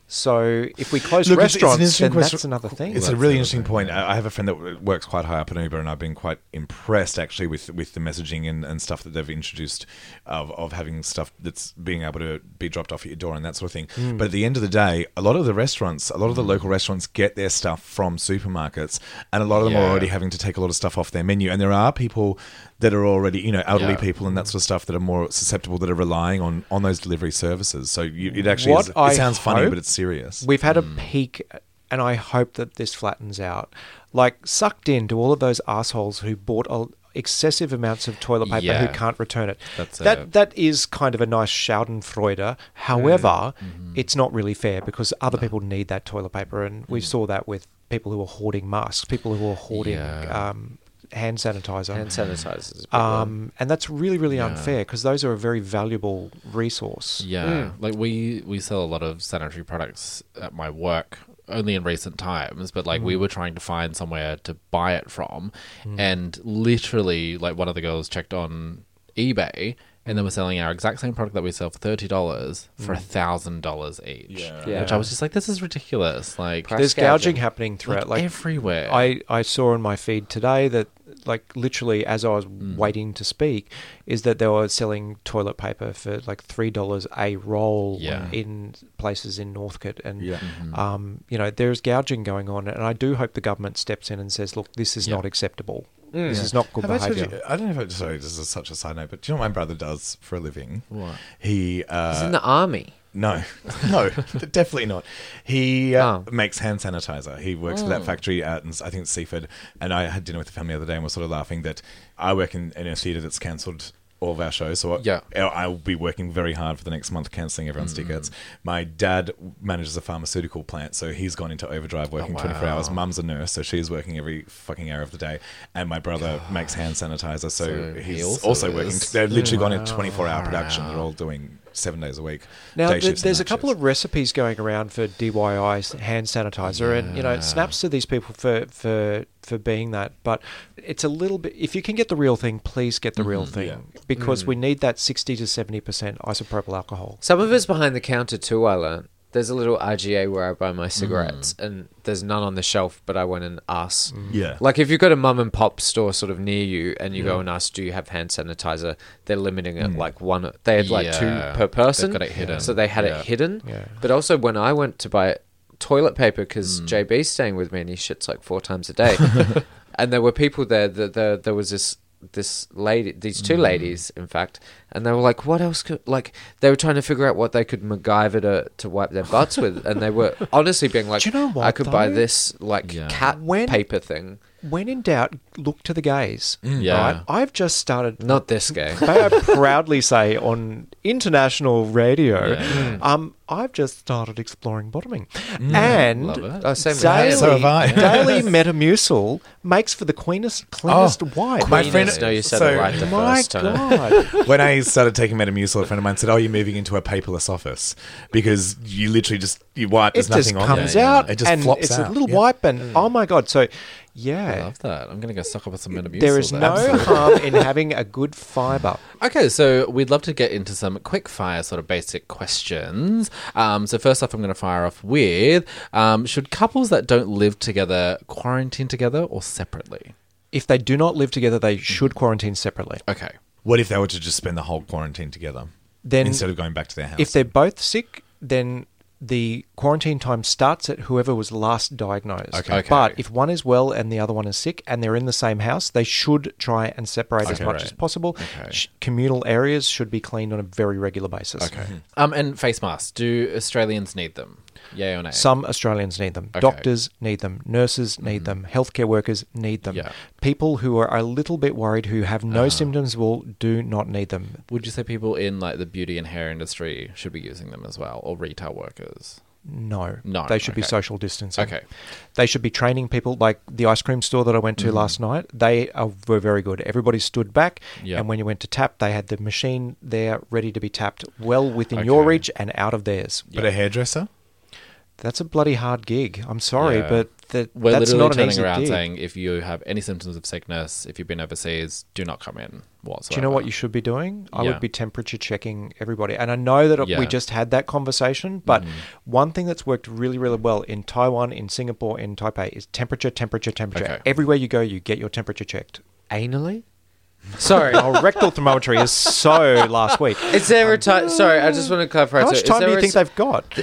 So if we close restaurants, then that's another thing. It's a really interesting point. I have a friend that works quite high up in Uber, and I've been quite impressed actually with the messaging and stuff that they've introduced of having stuff that's being able to be dropped off at your door and that sort of thing. But at the end of the day, a lot of the local restaurants get their stuff from supermarkets, and a lot of them are already having to take a lot of stuff off their menu. And there are people that are already, elderly people and that sort of stuff that are more susceptible, that are relying on those delivery services. So it actually it sounds funny, but it's serious. We've had a peak, and I hope that this flattens out. Like, sucked into all of those assholes who bought excessive amounts of toilet paper who can't return it. That is kind of a nice Schadenfreude. However, it's not really fair, because other people need that toilet paper, and we saw that with people who are hoarding masks, people who are hoarding hand sanitizer. Hand sanitizer is a big one. And that's really, really unfair, because those are a very valuable resource. Like we sell a lot of sanitary products at my work, only in recent times, but we were trying to find somewhere to buy it from, and literally, one of the girls checked on eBay, and they were selling our exact same product that we sell for $30 for $1,000 each. Which I was just like, this is ridiculous. There's gouging happening throughout, everywhere. I saw in my feed today that, literally as I was waiting to speak, is that they were selling toilet paper for $3 a roll in places in Northcote, and there's gouging going on, and I do hope the government steps in and says, look, this is not acceptable. This is not good behaviour. I don't know if sorry, this is such a side note, but do you know what my brother does for a living? What? He's in the army. No, definitely not. He makes hand sanitizer. He works for that factory out in, I think it's Seaford. And I had dinner with the family the other day, and we're sort of laughing that I work in a theatre that's cancelled all of our shows, so I'll be working very hard for the next month cancelling everyone's tickets. My dad manages a pharmaceutical plant, so he's gone into overdrive working 24 hours. Mum's a nurse, so she's working every fucking hour of the day, and my brother makes hand sanitizer, so he's also working. They've literally gone into 24-hour production. They're all doing 7 days a week. Now, there's a couple of recipes going around for DIY hand sanitizer, and snaps to these people for being that, but it's a little bit, if you can get the real thing, please get the real thing, because we need that 60 to 70% isopropyl alcohol. Some of it's behind the counter too, I learned. there's a little RGA where I buy my cigarettes, and there's none on the shelf, but I went and asked. Yeah. Like, if you've got a mum and pop store sort of near you, and you go and ask, do you have hand sanitizer? They're limiting it like one. They had like 2 per person. They've got it hidden. So they had it hidden. Yeah. But also, when I went to buy toilet paper, because JB's staying with me and he shits like 4 times a day, and there were people there that there was this lady, these 2 ladies, in fact, and they were like, what else could, like, they were trying to figure out what they could MacGyver to wipe their butts with, and they were honestly being like, Do you know what, I could buy though? this like cat paper thing. When in doubt, look to the gays. Yeah. Right? I've just started. Not this gay. May I proudly say on international radio, I've just started exploring bottoming, and Love it. Oh, same with daily, Hazel. So have I. daily Metamucil makes for the cleanest wipe. My friend, No, you said so- it right the My first time. God. When I started taking Metamucil, a friend of mine said, "Oh, you're moving into a paperless office because you literally you wipe. There's It just nothing on comes there. out, It just and flops it's out. a little Yeah. wipe, and oh my God. So, I yeah, love that. I'm going to go stock up on some Metamucil. there is then. no harm in having a good fibre. Okay, so we'd love to get into some quick fire sort of basic questions. So first off, I'm going to fire off with, should couples that don't live together quarantine together or separately? If they do not live together, they should quarantine separately. Okay. What if they were to just spend the whole quarantine together Then, instead of going back to their house? if they're both sick, then the quarantine time starts at whoever was last diagnosed. Okay. But if one is well and the other one is sick and they're in the same house, they should try and separate as Okay, much right. as possible. Okay. Communal areas should be cleaned on a very regular basis. Okay. And face masks, do Australians need them? Yay or nay? Some Australians need them. Okay. Doctors need them. Nurses need them. Healthcare workers need them. Yeah. People who are a little bit worried who have no symptoms do not need them. Would you say people in like the beauty and hair industry should be using them as well, or retail workers? No. No, They should be okay. social distancing. Okay. They should be training people, like the ice cream store that I went to last night. They were very good. Everybody stood back, Yeah. and when you went to tap, they had the machine there ready to be tapped, well within your Okay. reach and out of theirs. But a hairdresser? That's a bloody hard gig. I'm sorry, Yeah. but We're that's literally not an turning easy around gig. saying if you have any symptoms of sickness, if you've been overseas, do not come in whatsoever. Do you know what you should be doing? I Yeah. would be temperature checking everybody. And I know that Yeah. we just had that conversation, but one thing that's worked really, really well in Taiwan, in Singapore, in Taipei is temperature. Okay. Everywhere you go, you get your temperature checked. Anally? Sorry. Our rectal thermometry is so last week. Is there a time? Sorry, I just want to clarify. How too. much Is time do there you a think s- they've got?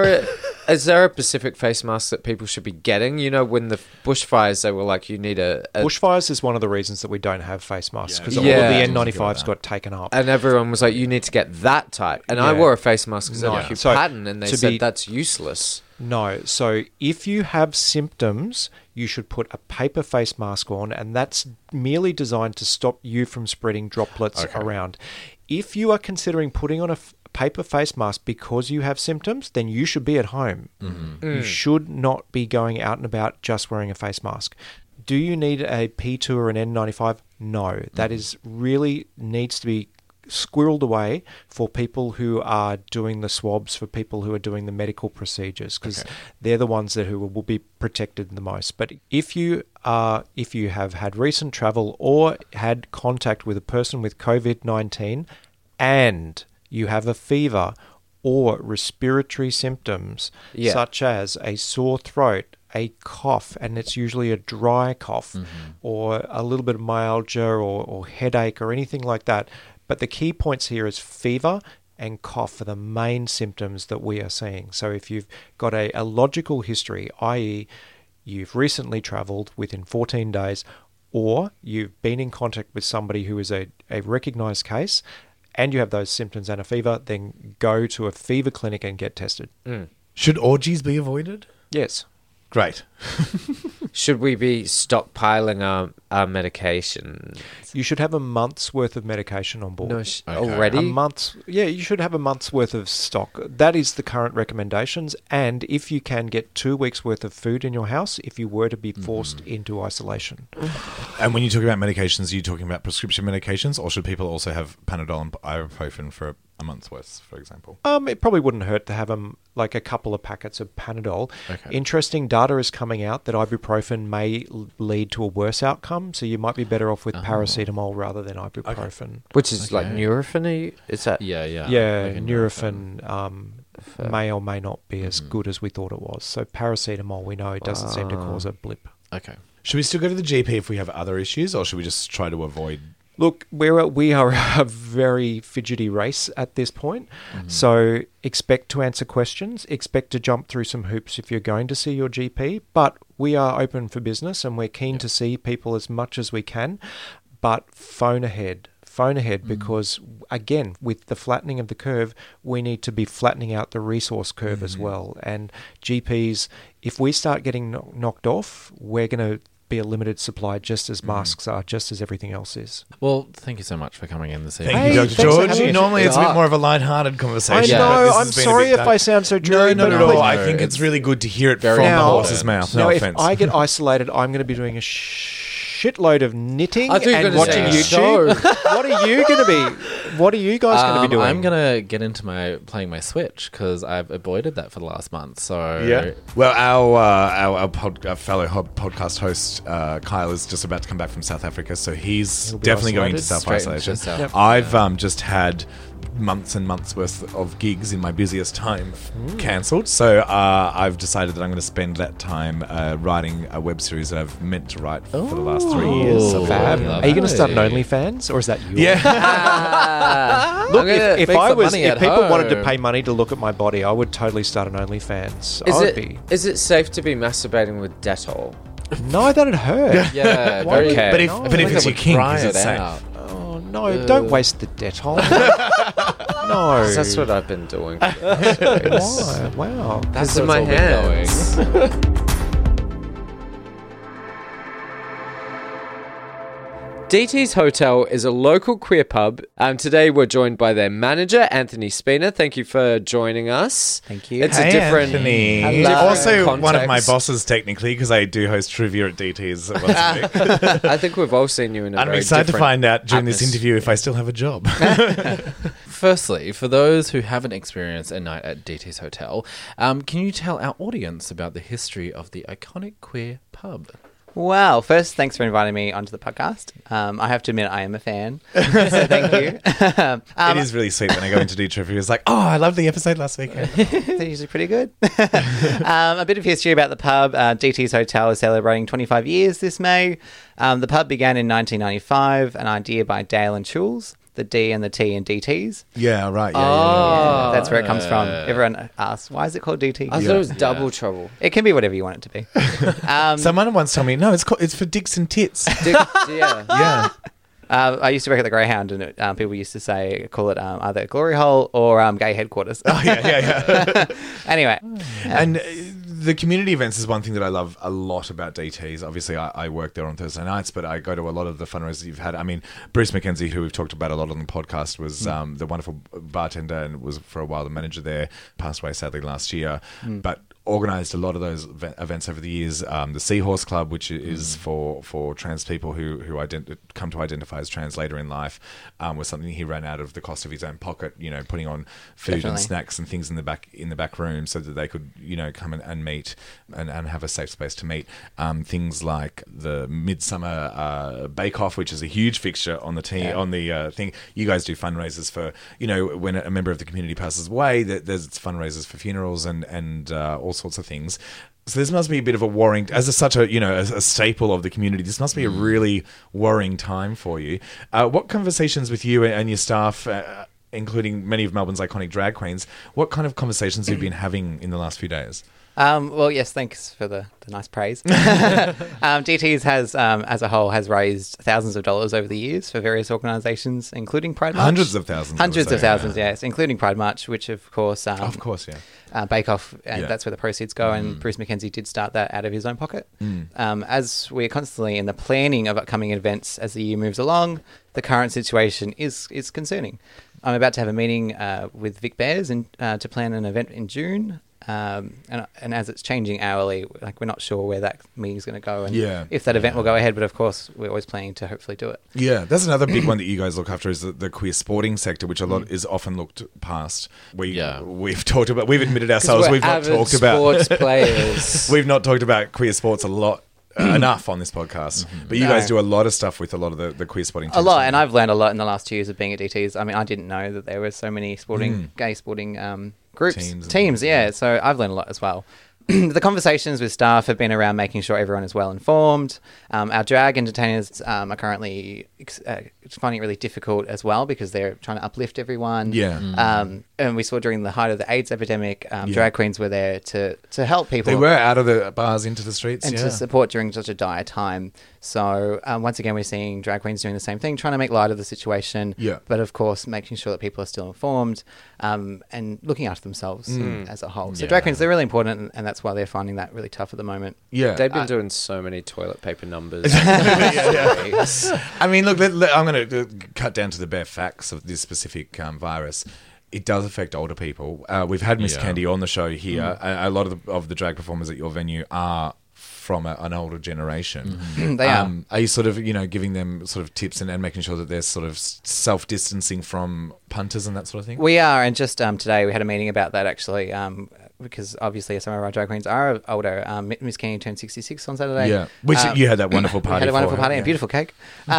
Is there a Pacific face mask that people should be getting? You know, when the bushfires, they were like, you need a Bushfires is one of the reasons that we don't have face masks because all Yeah. of the Yeah. N95s got taken up. and everyone was like, you need to get that type. And I Yeah. wore a face mask because No. of a Hugh So, Patton, and they to said be- that's useless. No. So if you have symptoms, you should put a paper face mask on, and that's merely designed to stop you from spreading droplets around. If you are considering putting on a paper face mask because you have symptoms, then you should be at home. You should not be going out and about just wearing a face mask. Do you need a P2 or an N95? No. That is really needs to be squirreled away for people who are doing the swabs, for people who are doing the medical procedures, because they're the ones that who will be protected the most. But if you have had recent travel or had contact with a person with COVID-19 and you have a fever or respiratory symptoms Yeah. such as a sore throat, a cough, and it's usually a dry cough, or a little bit of myalgia or headache or anything like that. But the key points here is fever and cough are the main symptoms that we are seeing. So if you've got a logical history, i.e. you've recently travelled within 14 days, or you've been in contact with somebody who is a recognised case, and you have those symptoms and a fever, then go to a fever clinic and get tested. Should orgies be avoided? Yes. Great. Should we be stockpiling our medication? You should have a month's worth of medication on board. No, Okay. already? A month's, yeah, you should have a month's worth of stock. That is the current recommendations. And if you can get 2 weeks worth of food in your house, if you were to be forced into isolation. And when you talk about medications, are you talking about prescription medications, or should people also have Panadol and ibuprofen for a month's worth, for example? It probably wouldn't hurt to have like a couple of packets of Panadol. Okay. Interesting data is coming out that ibuprofen may lead to a worse outcome, so you might be better off with paracetamol rather than ibuprofen. Which is like Nurofen? Is that? Yeah. Yeah, Like a Nurofen may or may not be as good as we thought it was. So paracetamol, we know, doesn't seem to cause a blip. Okay. Should we still go to the GP if we have other issues, or should we just try to avoid? Look, we are a very fidgety race at this point. So expect to answer questions, expect to jump through some hoops if you're going to see your GP, but we are open for business and we're keen to see people as much as we can, but phone ahead because, again, with the flattening of the curve, we need to be flattening out the resource curve as well. And GPs, if we start getting knocked off, we're going to be a limited supply just as masks are, just as everything else is. Well, thank you so much for coming in this evening. Thank you, Dr. thanks for George. having me. Normally it's a bit more of a light-hearted conversation. I but know, this I'm has been a sorry bit if dark. I sound so dreary. No, not but at all. please- I think it's really good to hear it very from the Now- horse's mouth. No Now, if offense. I get isolated, I'm going to be doing a shitload of knitting I thought you were and gonna watching say YouTube. What are you going to be? What are you guys going to be doing? I'm going to get into playing my Switch because I've avoided that for the last month. So Yeah. Well, our fellow podcast host Kyle is just about to come back from South Africa, so he's He'll be definitely going to isolated. self-isolation. Straight into self- I've just had months and months worth of gigs in my busiest time cancelled, so I've decided that I'm going to spend that time writing a web series that I've meant to write for the last 3 years. So Fab. Lovely. Are you going to start an OnlyFans, or is that you? yeah. Look, if make I some was, money if at people wanted to home. pay money to look at my body, I would totally start an OnlyFans. I would be. Is it safe to be masturbating with Dettol? No, that'd hurt. Yeah, Why very would- But if No. but if Like it's it your would kink, dry is it it safe? out. Oh no! Don't waste the Dettol. No, 'Cause that's what I've been doing. For the series. Why? Wow. That's where in my it's all been hands. DT's Hotel is a local queer pub. Today we're joined by their manager, Anthony Spina. Thank you for joining us. Thank you. It's Hey, a different, Anthony. different Also one of my context. bosses, technically, because I do host trivia at DT's once a week. I think we've all seen you in a I'm very excited to different find out during this atmos- interview if I still have a job. Firstly, for those who haven't experienced a night at DT's Hotel, can you tell our audience about the history of the iconic queer pub? Well, first, thanks for inviting me onto the podcast. I have to admit, I am a fan, so thank you. It is really sweet when I go into do trivia. It's like, oh, I loved the episode last weekend. They're usually pretty good. A bit of history about the pub. DT's Hotel is celebrating 25 years this May. The pub began in 1995, an idea by Dale and Schulz. The D and the T in DT's. Yeah, right. Yeah, Yeah, that's where it comes from. Everyone asks, why is it called DT? I thought it was Double Trouble. It can be whatever you want it to be. Someone once told me, no, it's for dicks and tits. Yeah. Yeah. I used to work at the Greyhound, and people used to call it either Glory Hole or Gay Headquarters. Oh, yeah. Anyway, And the community events is one thing that I love a lot about DT's. Obviously, I work there on Thursday nights, but I go to a lot of the fundraisers you've had. I mean, Bruce McKenzie, who we've talked about a lot on the podcast, was the wonderful bartender and was for a while the manager there, passed away sadly last year. But organised a lot of those events over the years. The Seahorse Club, which is for trans people who come to identify as trans later in life, was something he ran out of the cost of his own pocket. You know, putting on food Definitely. and snacks and things in the back room so that they could come and meet and have a safe space to meet. Things like the Midsummer Bake Off, which is a huge fixture on the thing. You guys do fundraisers for when a member of the community passes away. There's fundraisers for funerals and all sorts of things. So this must be a bit of a worrying, as such a staple of the community. This must be a really worrying time for you. What conversations with you and your staff, including many of Melbourne's iconic drag queens, what kind of conversations have you been having in the last few days? well, yes, thanks for the nice praise. DT's has, as a whole, has raised thousands of dollars over the years for various organisations, including Pride March. Hundreds of thousands. Hundreds I would of say, thousands, yes, including Pride March, which of course, Of course, yeah. Bake Off, and Yeah. that's where the proceeds go. And Bruce McKenzie did start that out of his own pocket. As we're constantly in the planning of upcoming events as the year moves along, the current situation is concerning. I'm about to have a meeting with Vic Bears to plan an event in June. And as it's changing hourly, like we're not sure where that meeting's going to go and Yeah. if that event will go ahead. But of course, we're always planning to hopefully do it. Yeah, that's another big one that you guys look after is the queer sporting sector, which a lot is often looked past. We've admitted ourselves we've not talked about sports players. We've not talked about queer sports a lot. Enough on this podcast, but you guys do a lot of stuff with a lot of the queer sporting teams. A lot, and I've learned a lot in the last 2 years of being at DTs. I mean, I didn't know that there were so many gay sporting groups, teams. Yeah, so I've learned a lot as well. The conversations with staff have been around making sure everyone is well informed. Our drag entertainers are currently finding it really difficult as well because they're trying to uplift everyone. Yeah. And we saw during the height of the AIDS epidemic, drag queens were there to help people. They were out of the bars into the streets. And to support during such a dire time. So once again, we're seeing drag queens doing the same thing, trying to make light of the situation. Yeah. But of course, making sure that people are still informed and looking after themselves as a whole. So drag queens, they're really important, and that's why they're finding that really tough at the moment. Yeah. They've been doing so many toilet paper numbers. I mean, look, I'm going to cut down to the bare facts of this specific virus. It does affect older people. We've had Miss Candy on the show here. A lot of the drag performers at your venue are from an older generation. They are. Are you sort of, giving them sort of tips and making sure that they're sort of self-distancing from punters and that sort of thing? We are, and just today we had a meeting about that actually, because obviously some of our drag queens are older. Miss Candy turned 66 on Saturday. Yeah, which you had that wonderful party. We had a wonderful party and a beautiful cake.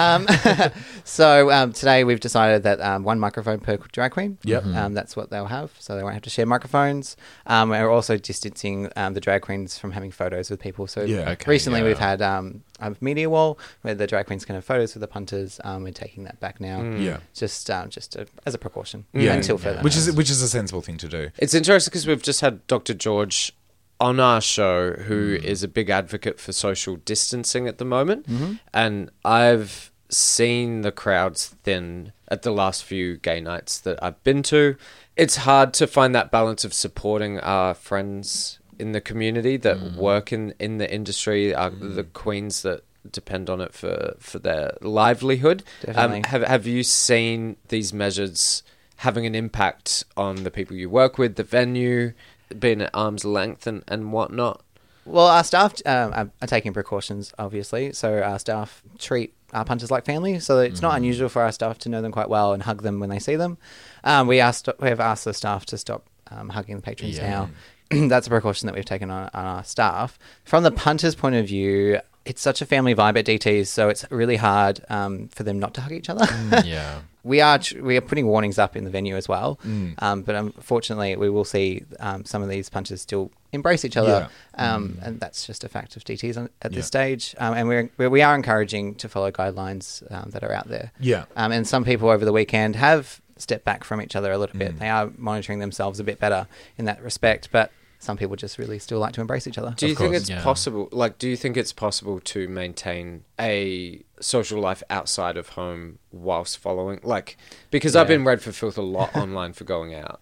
So today we've decided that one microphone per drag queen. Yep. That's what they'll have, so they won't have to share microphones. We're also distancing the drag queens from having photos with people. So recently we've had a media wall where the drag queens can have photos with the punters. We're taking that back now. Just as a precaution until further. Which is a sensible thing to do. It's interesting because we've just had Dr. George on our show, who is a big advocate for social distancing at the moment. And I've seen the crowds thin at the last few gay nights that I've been to. It's hard to find that balance of supporting our friends in the community that work in the industry, the queens that depend on it for their livelihood. Definitely. Have you seen these measures having an impact on the people you work with, the venue, being at arm's length and whatnot? Well, our staff are taking precautions, obviously. So our staff treat our punters like family. So it's not unusual for our staff to know them quite well and hug them when they see them. We have asked the staff to stop hugging the patrons now. That's a precaution that we've taken on our staff. From the punters' point of view, it's such a family vibe at DTs, so it's really hard for them not to hug each other. We are putting warnings up in the venue as well, but unfortunately, we will see some of these punters still embrace each other, and that's just a fact of DTs at this stage. And we are encouraging to follow guidelines that are out there. And some people over the weekend have stepped back from each other a little bit. They are monitoring themselves a bit better in that respect, but some people just really still like to embrace each other. Do you think it's possible? Like, do you think it's possible to maintain a social life outside of home whilst following? Like, because I've been read for filth a lot online for going out.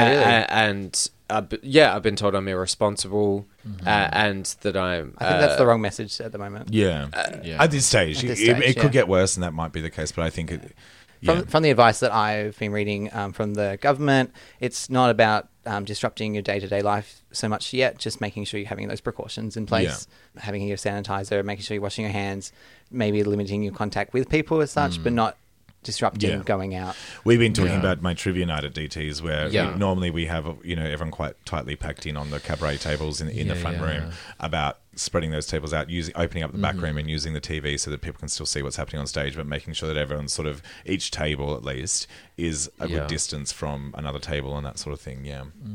And I've been told I'm irresponsible and that I'm. I think that's the wrong message at the moment. At this stage, it could get worse, and that might be the case. But I think it. From the advice that I've been reading from the government, it's not about disrupting your day-to-day life so much yet, just making sure you're having those precautions in place, having your sanitizer, making sure you're washing your hands, maybe limiting your contact with people as such, but not disrupting going out. We've been talking about my trivia night at DT's where normally we have everyone quite tightly packed in on the cabaret tables in the front room, about spreading those tables out, opening up the back room and using the TV so that people can still see what's happening on stage, but making sure that everyone's sort of, each table at least, is a good distance from another table and that sort of thing.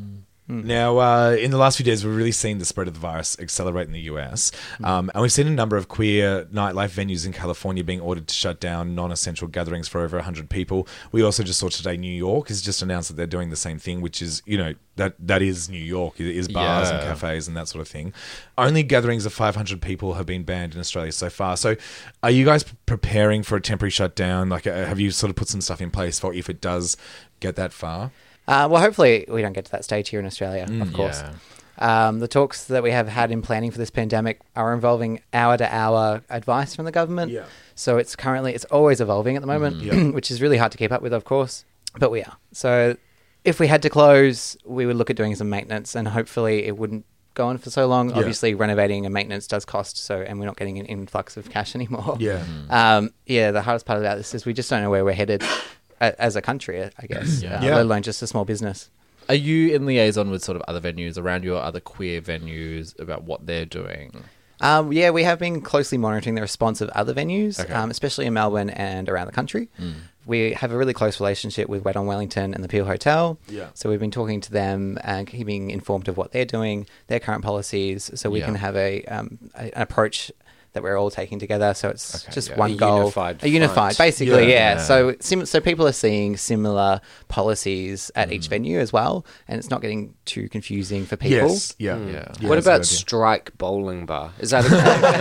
Now, in the last few days, we've really seen the spread of the virus accelerate in the US. And we've seen a number of queer nightlife venues in California being ordered to shut down non-essential gatherings for over 100 people. We also just saw today New York has just announced that they're doing the same thing, which is, that is New York. It is bars and cafes and that sort of thing. Only gatherings of 500 people have been banned in Australia so far. So are you guys preparing for a temporary shutdown? Like, have you sort of put some stuff in place for if it does get that far? Well, hopefully we don't get to that stage here in Australia, of course. The talks that we have had in planning for this pandemic are involving hour-to-hour advice from the government. So it's always evolving at the moment, which is really hard to keep up with, of course, but we are. So if we had to close, we would look at doing some maintenance, and hopefully it wouldn't go on for so long. Obviously, renovating and maintenance does cost, and we're not getting an influx of cash anymore. Yeah. The hardest part about this is we just don't know where we're headed as a country, I guess, let alone just a small business. Are you in liaison with sort of other venues around your other queer venues about what they're doing? We have been closely monitoring the response of other venues, especially in Melbourne and around the country. We have a really close relationship with Wet on Wellington and the Peel Hotel. Yeah. So we've been talking to them and keeping informed of what they're doing, their current policies, so we can have an approach that we're all taking together. So it's just one goal. A unified, basically, So people are seeing similar policies at each venue as well, and it's not getting too confusing for people. Yes. Yeah. What about Strike Bowling Bar? Is that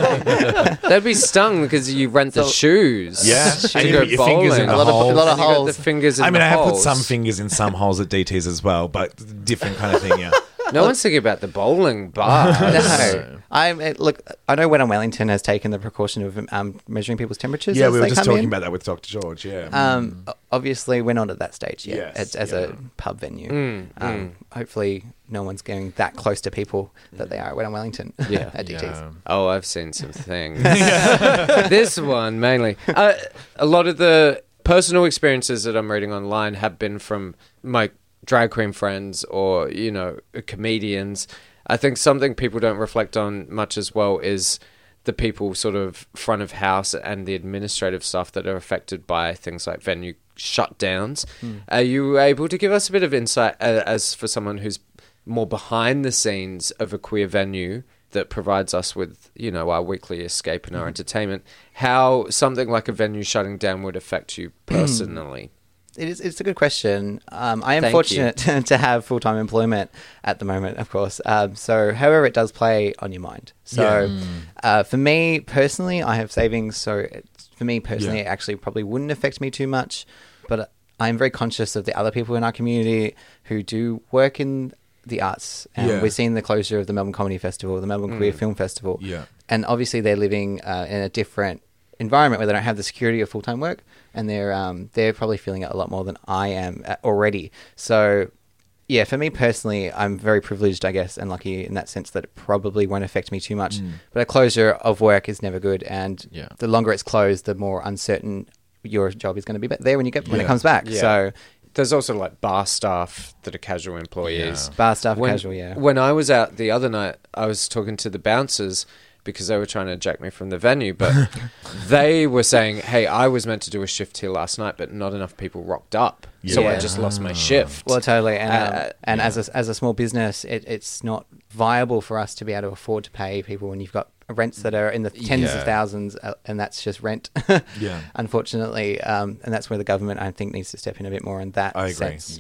they'd be stung because you rent the shoes. Yeah. To And go your fingers in bowling. the A lot of You got holes. the fingers in I mean, the I have put holes. some fingers in some holes at DTs as well, but different kind of thing, yeah. No one's thinking about the bowling bar. No. I know Wet on Wellington has taken the precaution of measuring people's temperatures. Yeah, as we were they just come talking in. about that with Dr. George, yeah. Obviously, we're not at that stage yet Yes, as a pub venue. Hopefully, no one's going that close to people that they are at Wet on Wellington at DTs. Oh, I've seen some things. This one, mainly. A lot of the personal experiences that I'm reading online have been from my drag queen friends or, comedians. I think something people don't reflect on much as well is the people sort of front of house and the administrative stuff that are affected by things like venue shutdowns. Are you able to give us a bit of insight as for someone who's more behind the scenes of a queer venue that provides us with, our weekly escape and our entertainment, how something like a venue shutting down would affect you personally? It's a good question. I am Thank fortunate to have full-time employment at the moment, of course. So, however, it does play on your mind. So, for me personally, I have savings. So, for me personally, it actually probably wouldn't affect me too much. But I'm very conscious of the other people in our community who do work in the arts. And we're seeing the closure of the Melbourne Comedy Festival, the Melbourne Queer Film Festival. Yeah. And obviously, they're living in a different environment where they don't have the security of full-time work, and they're probably feeling it a lot more than I am already. So for me personally, I'm very privileged, I guess, and lucky in that sense that it probably won't affect me too much. But a closure of work is never good, and the longer it's closed, the more uncertain your job is going to be there when it comes back. So there's also like bar staff that are casual employees. Bar staff casual, When I was out the other night, I was talking to the bouncers because they were trying to eject me from the venue, but they were saying, hey, I was meant to do a shift here last night, but not enough people rocked up. So I just lost my shift. Well, totally. And as a small business, it's not viable for us to be able to afford to pay people when you've got rents that are in the tens of thousands, and that's just rent, unfortunately. And that's where the government, I think, needs to step in a bit more in that sense.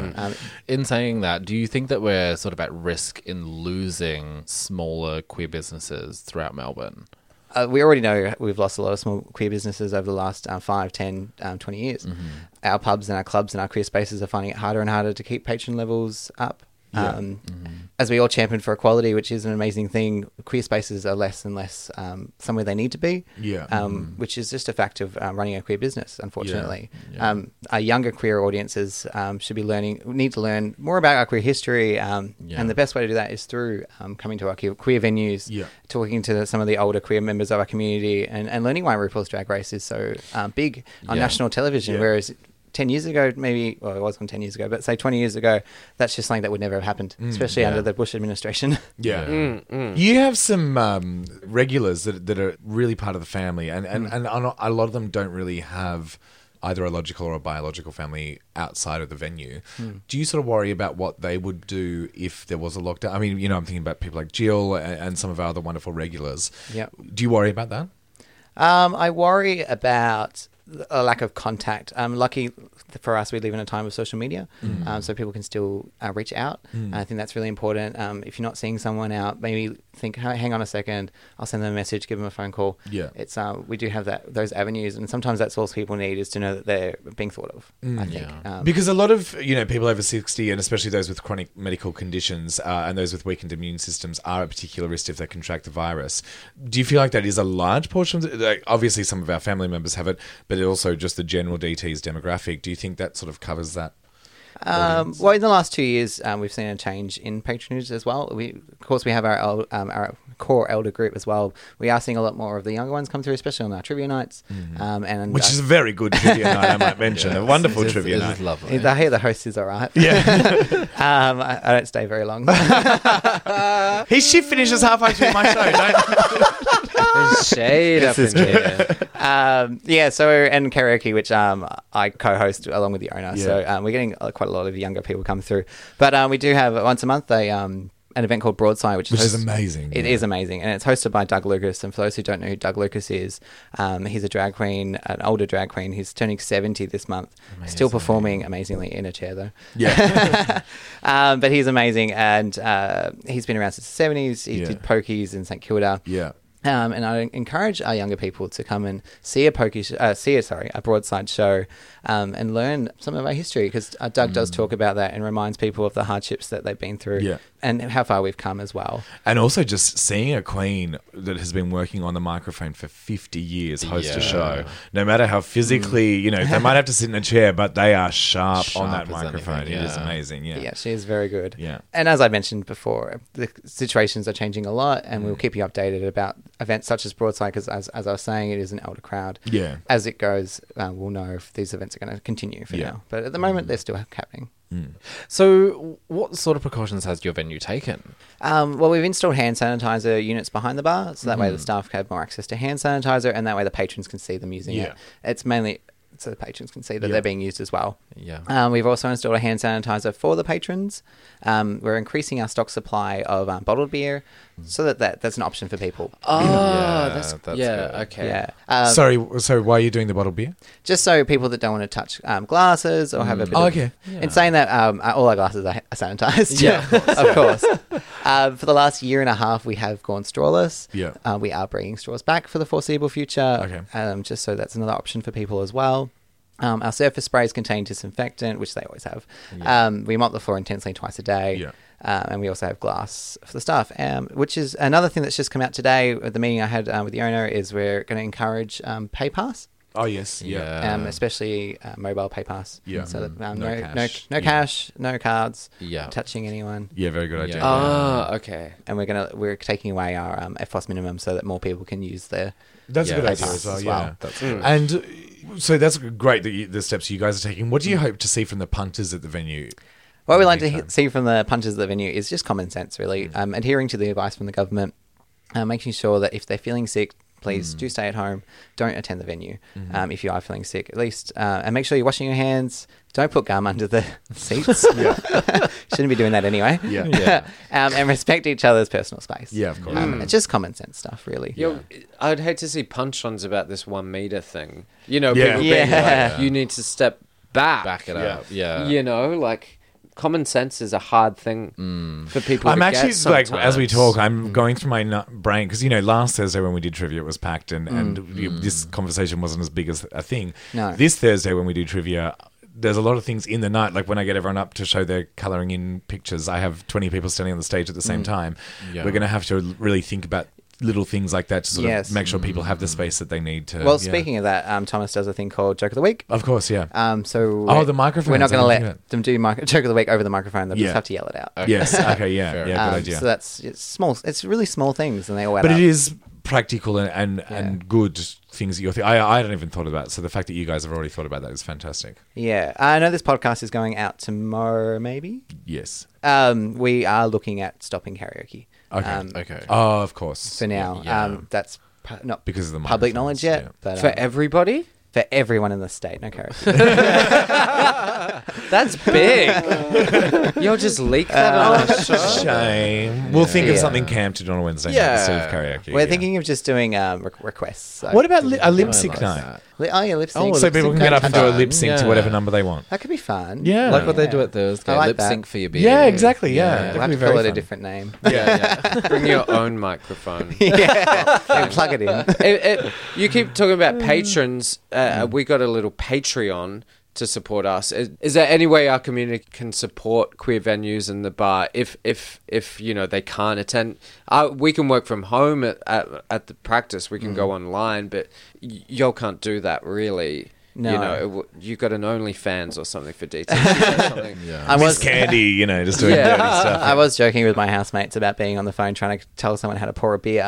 In saying that, do you think that we're sort of at risk in losing smaller queer businesses throughout Melbourne? We already know we've lost a lot of small queer businesses over the last 5, 10, 20 years. Our pubs and our clubs and our queer spaces are finding it harder and harder to keep patron levels up. As we all champion for equality, which is an amazing thing, queer spaces are less and less somewhere they need to be, which is just a fact of running a queer business, unfortunately. Our younger queer audiences need to learn more about our queer history, and the best way to do that is through coming to our queer venues, talking to some of the older queer members of our community, and learning why RuPaul's Drag Race is so big on national television, whereas 10 years ago, maybe, well, it wasn't 10 years ago, but say 20 years ago, that's just something that would never have happened, especially under the Bush administration. You have some regulars that are really part of the family, and a lot of them don't really have either a logical or a biological family outside of the venue. Do you sort of worry about what they would do if there was a lockdown? I mean, I'm thinking about people like Jill and some of our other wonderful regulars. Do you worry about that? I worry about a lack of contact. Lucky for us, we live in a time of social media, so people can still reach out. I think that's really important. If you're not seeing someone out, maybe think, hang on a second, I'll send them a message, give them a phone call. It's we do have those avenues, and sometimes that's all people need is to know that they're being thought of. I think because a lot of people over 60, and especially those with chronic medical conditions and those with weakened immune systems, are at particular risk if they contract the virus. Do you feel like that is a large portion of obviously some of our family members have it, but also just the general DT's demographic? Do you think that sort of covers that? Well, in the last 2 years, we've seen a change in patronage as well. Of course, we have our core elder group as well. We are seeing a lot more of the younger ones come through, especially on our trivia nights. Which is a very good trivia night, I might mention. A wonderful trivia night. It is lovely. I hear the host is all right. Yeah. I don't stay very long. His shift finishes halfway through my show, There's shade up in here. And karaoke, which I co-host along with the owner. So we're getting quite a lot of younger people come through. But we do have once a month an event called Broadside, which is amazing. It is amazing, and it's hosted by Doug Lucas. And for those who don't know who Doug Lucas is, he's a drag queen, an older drag queen. He's turning 70 this month. Still performing amazingly in a chair, though. Yeah. But he's amazing, and he's been around since the 70s. He did pokies in St Kilda. Yeah. And I encourage our younger people to come and see a Broadside show, and learn some of our history, because Doug does talk about that and reminds people of the hardships that they've been through and how far we've come as well. And also just seeing a queen that has been working on the microphone for 50 years host a show, no matter how physically, they might have to sit in a chair, but they are sharp on that microphone. Anything, It is amazing. Yeah, she is very good. Yeah. And as I mentioned before, the situations are changing a lot, and we'll keep you updated about events such as Broadside, because as I was saying, it is an elder crowd. Yeah. As it goes, we'll know if these events are going to continue for now. But at the moment, they're still happening. So what sort of precautions has your venue taken? Well, we've installed hand sanitizer units behind the bar, so that way the staff have more access to hand sanitizer, and that way the patrons can see them using it. It's mainly so the patrons can see that they're being used as well. Yeah. We've also installed a hand sanitizer for the patrons. We're increasing our stock supply of bottled beer, so that's an option for people. That's good. Okay. Yeah. Sorry, so why are you doing the bottled beer? Just so people that don't want to touch glasses or have a bit okay. In saying that, all our glasses are sanitized. Yeah, of course. For the last year and a half, we have gone strawless. Yeah. We are bringing straws back for the foreseeable future. Okay. Just so that's another option for people as well. Our surface sprays contain disinfectant, which they always have. We mop the floor intensely twice a day. Yeah. And we also have glass for the staff, which is another thing that's just come out today at the meeting I had with the owner, is we're going to encourage PayPass. Oh, yes. Yeah. Especially mobile PayPass. Yeah. So that No no cash. cash, no cards, Yeah. touching anyone. Yeah, very good idea. Okay. And we're taking away our FOS minimum so that more people can use their That's a good idea PayPass as well, as yeah. well. That's good. And so that's great that the steps you guys are taking. What do you hope to see from the punters at the venue? What we like to see from the punters at the venue is just common sense, really. Adhering to the advice from the government, making sure that if they're feeling sick, please do stay at home. Don't attend the venue if you are feeling sick, at least. And make sure you're washing your hands. Don't put gum under the seats. Shouldn't be doing that anyway. And respect each other's personal space. Yeah, of course. It's just common sense stuff, really. I'd hate to see punch-ons about this 1 meter thing. People Yeah. being like, you need to step back. Back it up. Yeah. Common sense is a hard thing for people I'm to actually, get like, sometimes. as we talk, I'm going through my brain, because, last Thursday when we did trivia, it was packed, and this conversation wasn't as big as a thing. No. This Thursday when we do trivia, there's a lot of things in the night, like when I get everyone up to show their colouring in pictures, I have 20 people standing on the stage at the same time. Yeah. We're going to have to really think about little things like that to sort of make sure people have the space that they need to. Well, speaking of that, Thomas does a thing called Joke of the Week. Of course, yeah. So the microphone. We're not going to let them do Joke of the Week over the microphone. They'll Yeah. just have to yell it out. Yes. Okay. Yeah. Good idea. So it's small. It's really small things, and they all add But up. it is practical and good things that you're thinking. I hadn't even thought about. So the fact that you guys have already thought about that is fantastic. Yeah, I know this podcast is going out tomorrow. Maybe. Yes. We are looking at stopping karaoke. Okay. Okay. Oh, of course. For now, Yeah. That's not Because of the public microphones, knowledge yet, yeah. but For everybody? for everyone in the state, no karaoke. That's big. You'll just leak that on our show. Shame. We'll think of Yeah. something camp to do on a Wednesday night Yeah. instead of karaoke. We're yeah. thinking of just doing requests. So. What about a lip sync like night? that. Oh yeah, lip sync. So people can get up and do a lip sync to Yeah. whatever number they want. That could be fun. Yeah. Like what they do at Thursday. I like Lip that. sync for your beer. Yeah, exactly. Yeah. We'll That have could be to very call it a fun. different name. Bring your own microphone. Yeah, and plug it in. You keep talking about patrons. We got a little Patreon to support us. Is there any way our community can support queer venues and the bar if they can't attend? We can work from home at the practice. We can go online, but y'all can't do that really. No. You know, you got an OnlyFans or something for DTC or something. I Miss was Candy, you know, just doing dirty stuff. I was joking with my housemates about being on the phone trying to tell someone how to pour a beer.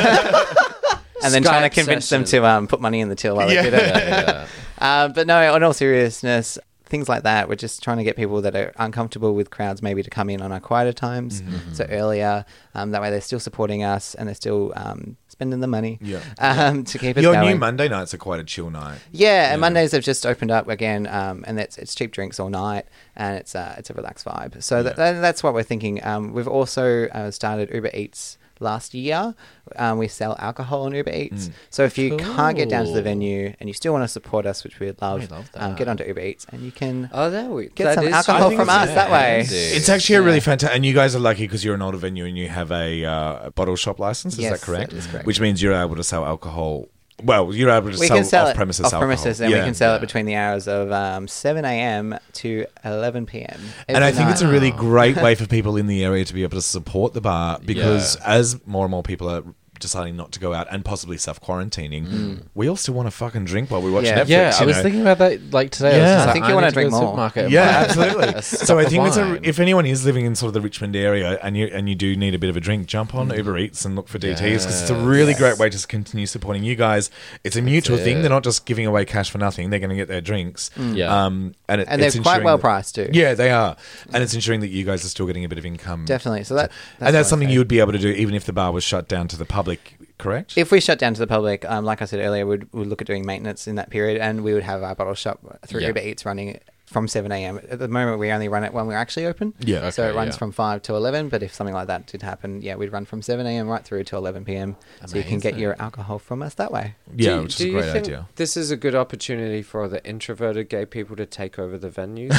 And then trying to convince them to put money in the till while they did it. But no, in all seriousness, things like that, we're just trying to get people that are uncomfortable with crowds maybe to come in on our quieter times, so earlier. That way they're still supporting us and they're still spending the money to keep us Your going. new Monday nights are quite a chill night. Yeah, and Mondays have just opened up again, and it's cheap drinks all night, and it's a relaxed vibe. So that's what we're thinking. We've also started Uber Eats last year. We sell alcohol on Uber Eats. So if you can't get down to the venue and you still want to support us, which we'd love, get onto Uber Eats and you can get some alcohol from us that way. It's actually a really fantastic, and you guys are lucky because you're an older venue and you have a bottle shop license. Is that correct? That is correct. Which means you're able to sell alcohol. Well, you're able to can sell off-premises alcohol. Off-premises, and we can sell it between the hours of 7 a.m. to 11 p.m. And I think it's a really great way for people in the area to be able to support the bar because as more and more people are deciding not to go out and possibly self-quarantining, we all still want to fucking drink while we watch Netflix. Yeah, I was thinking about that like today. I think you want to drink more. Yeah, absolutely. So I think if anyone is living in sort of the Richmond area and you do need a bit of a drink, jump on Uber Eats and look for DTs because it's a really great way to continue supporting you guys. It's a mutual thing. They're not just giving away cash for nothing. They're going to get their drinks. And they're quite well priced too. Yeah, they are. And it's ensuring that you guys are still getting a bit of income. Definitely. So that's something you would be able to do even if the bar was shut down to the public. Correct? If we shut down to the public, like I said earlier, we'd look at doing maintenance in that period and we would have our bottle shop through Uber Eats running from 7 a.m. At the moment, we only run it when we're actually open. Yeah. So it runs from 5 to 11, but if something like that did happen, we'd run from 7 a.m. right through to 11 p.m. So you can get your alcohol from us that way. Yeah, which is a great idea. This is a good opportunity for the introverted gay people to take over the venues.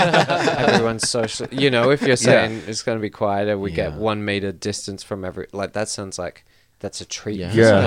Everyone's social. You know, if you're saying it's going to be quieter, we get 1 meter distance from every... Like, that sounds like... That's a treat.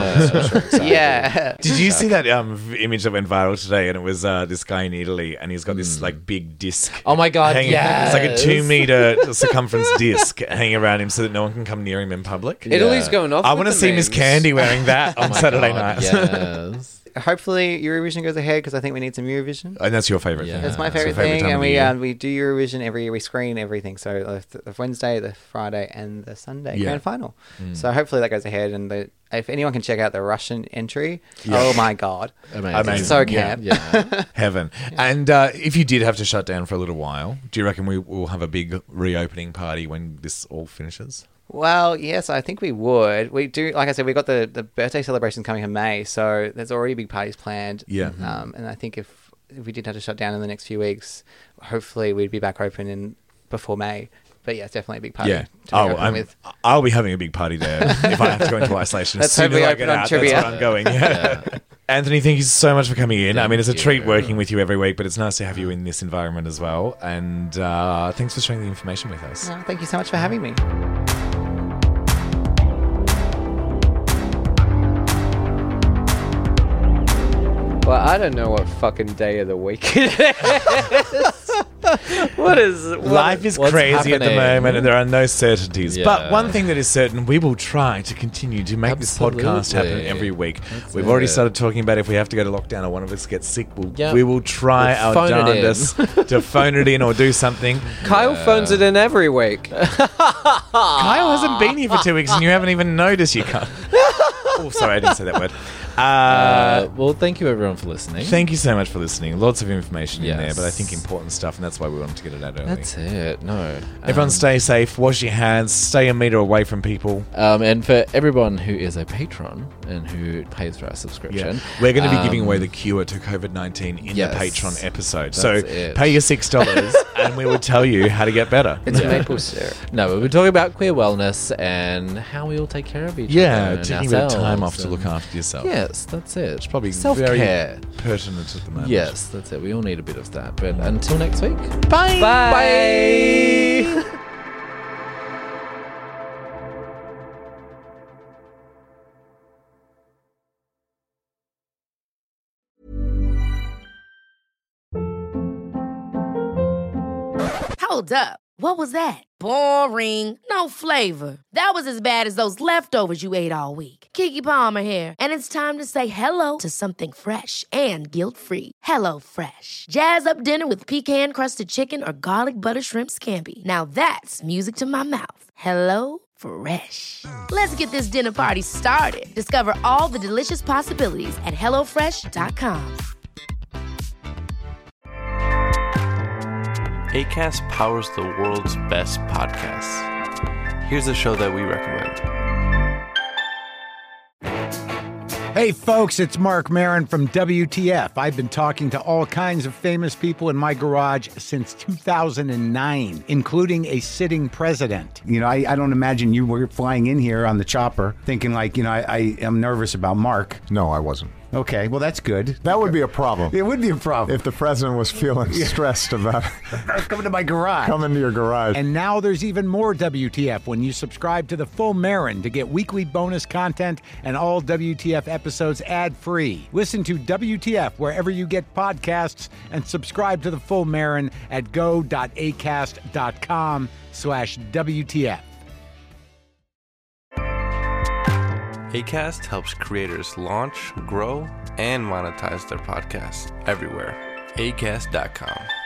Yeah. Did you see that image that went viral today? And it was this guy in Italy, and he's got this like big disc. Oh my god! It's like a 2 meter circumference disc hanging around him, so that no one can come near him in public. Italy's going off. I want to see Miss Candy wearing that on Saturday night. Yes. Hopefully Eurovision goes ahead because I think we need some Eurovision. And that's your favourite thing. That's my favourite thing. And we do Eurovision every year. We screen everything. So the Wednesday, the Friday and the Sunday grand final. So hopefully that goes ahead. And if anyone can check out the Russian entry, oh my God. Amazing. So camp. Heaven. And if you did have to shut down for a little while, do you reckon we will have a big reopening party when this all finishes? Well, yes, I think we would. We do, like I said, we've got the birthday celebration coming in May, so there's already big parties planned. Yeah. And I think if we did have to shut down in the next few weeks, hopefully we'd be back open before May. But yeah, it's definitely a big party. Yeah. I'll be having a big party there if I have to go into isolation. Let's hope we open on trivia. That's where I'm going. Yeah. Anthony, thank you so much for coming in. I mean, it's a treat working with you every week, but it's nice to have you in this environment as well. And thanks for sharing the information with us. Thank you so much for having me. Well, I don't know what fucking day of the week it is. Life is crazy at the moment and there are no certainties. Yeah. But one thing that is certain, we will try to continue to make this podcast happen every week. We've already started talking about if we have to go to lockdown or one of us gets sick, we will try our darndest to phone it in or do something. Kyle phones it in every week. Kyle hasn't been here for 2 weeks and you haven't even noticed you can't. Oh, sorry, I didn't say that word. Well, thank you everyone for listening. Thank you so much for listening. Lots of information in there, but I think important stuff, and that's why we wanted to get it out early. That's it. No. Everyone stay safe, wash your hands, stay a metre away from people. And for everyone who is a patron and who pays for our subscription, we're going to be giving away the cure to COVID-19 in the Patreon episode. That's so pay your $6 and we will tell you how to get better. It's maple syrup. No, but we're talking about queer wellness and how we all take care of each other. Yeah, taking a bit of time off to look after yourself. Yes, that's it. It's probably self-care. Very pertinent at the moment. Yes, that's it. We all need a bit of that. But until next week. Bye. Bye. Hold up. What was that? Boring. No flavor. That was as bad as those leftovers you ate all week. Keke Palmer here, and it's time to say hello to something fresh and guilt-free. Hello Fresh. Jazz up dinner with pecan-crusted chicken or garlic butter shrimp scampi. Now that's music to my mouth. Hello Fresh. Let's get this dinner party started. Discover all the delicious possibilities at HelloFresh.com. Acast powers the world's best podcasts. Here's a show that we recommend. Hey folks, it's Mark Maron from WTF. I've been talking to all kinds of famous people in my garage since 2009, including a sitting president. You know, I don't imagine you were flying in here on the chopper thinking like, you know, I am nervous about Mark. No, I wasn't. Okay, well, that's good. That would be a problem. It would be a problem. If the president was feeling stressed about coming to my garage. Coming to your garage. And now there's even more WTF when you subscribe to the Full Marin to get weekly bonus content and all WTF episodes ad-free. Listen to WTF wherever you get podcasts and subscribe to the Full Marin at go.acast.com/WTF. Acast helps creators launch, grow, and monetize their podcasts everywhere. Acast.com.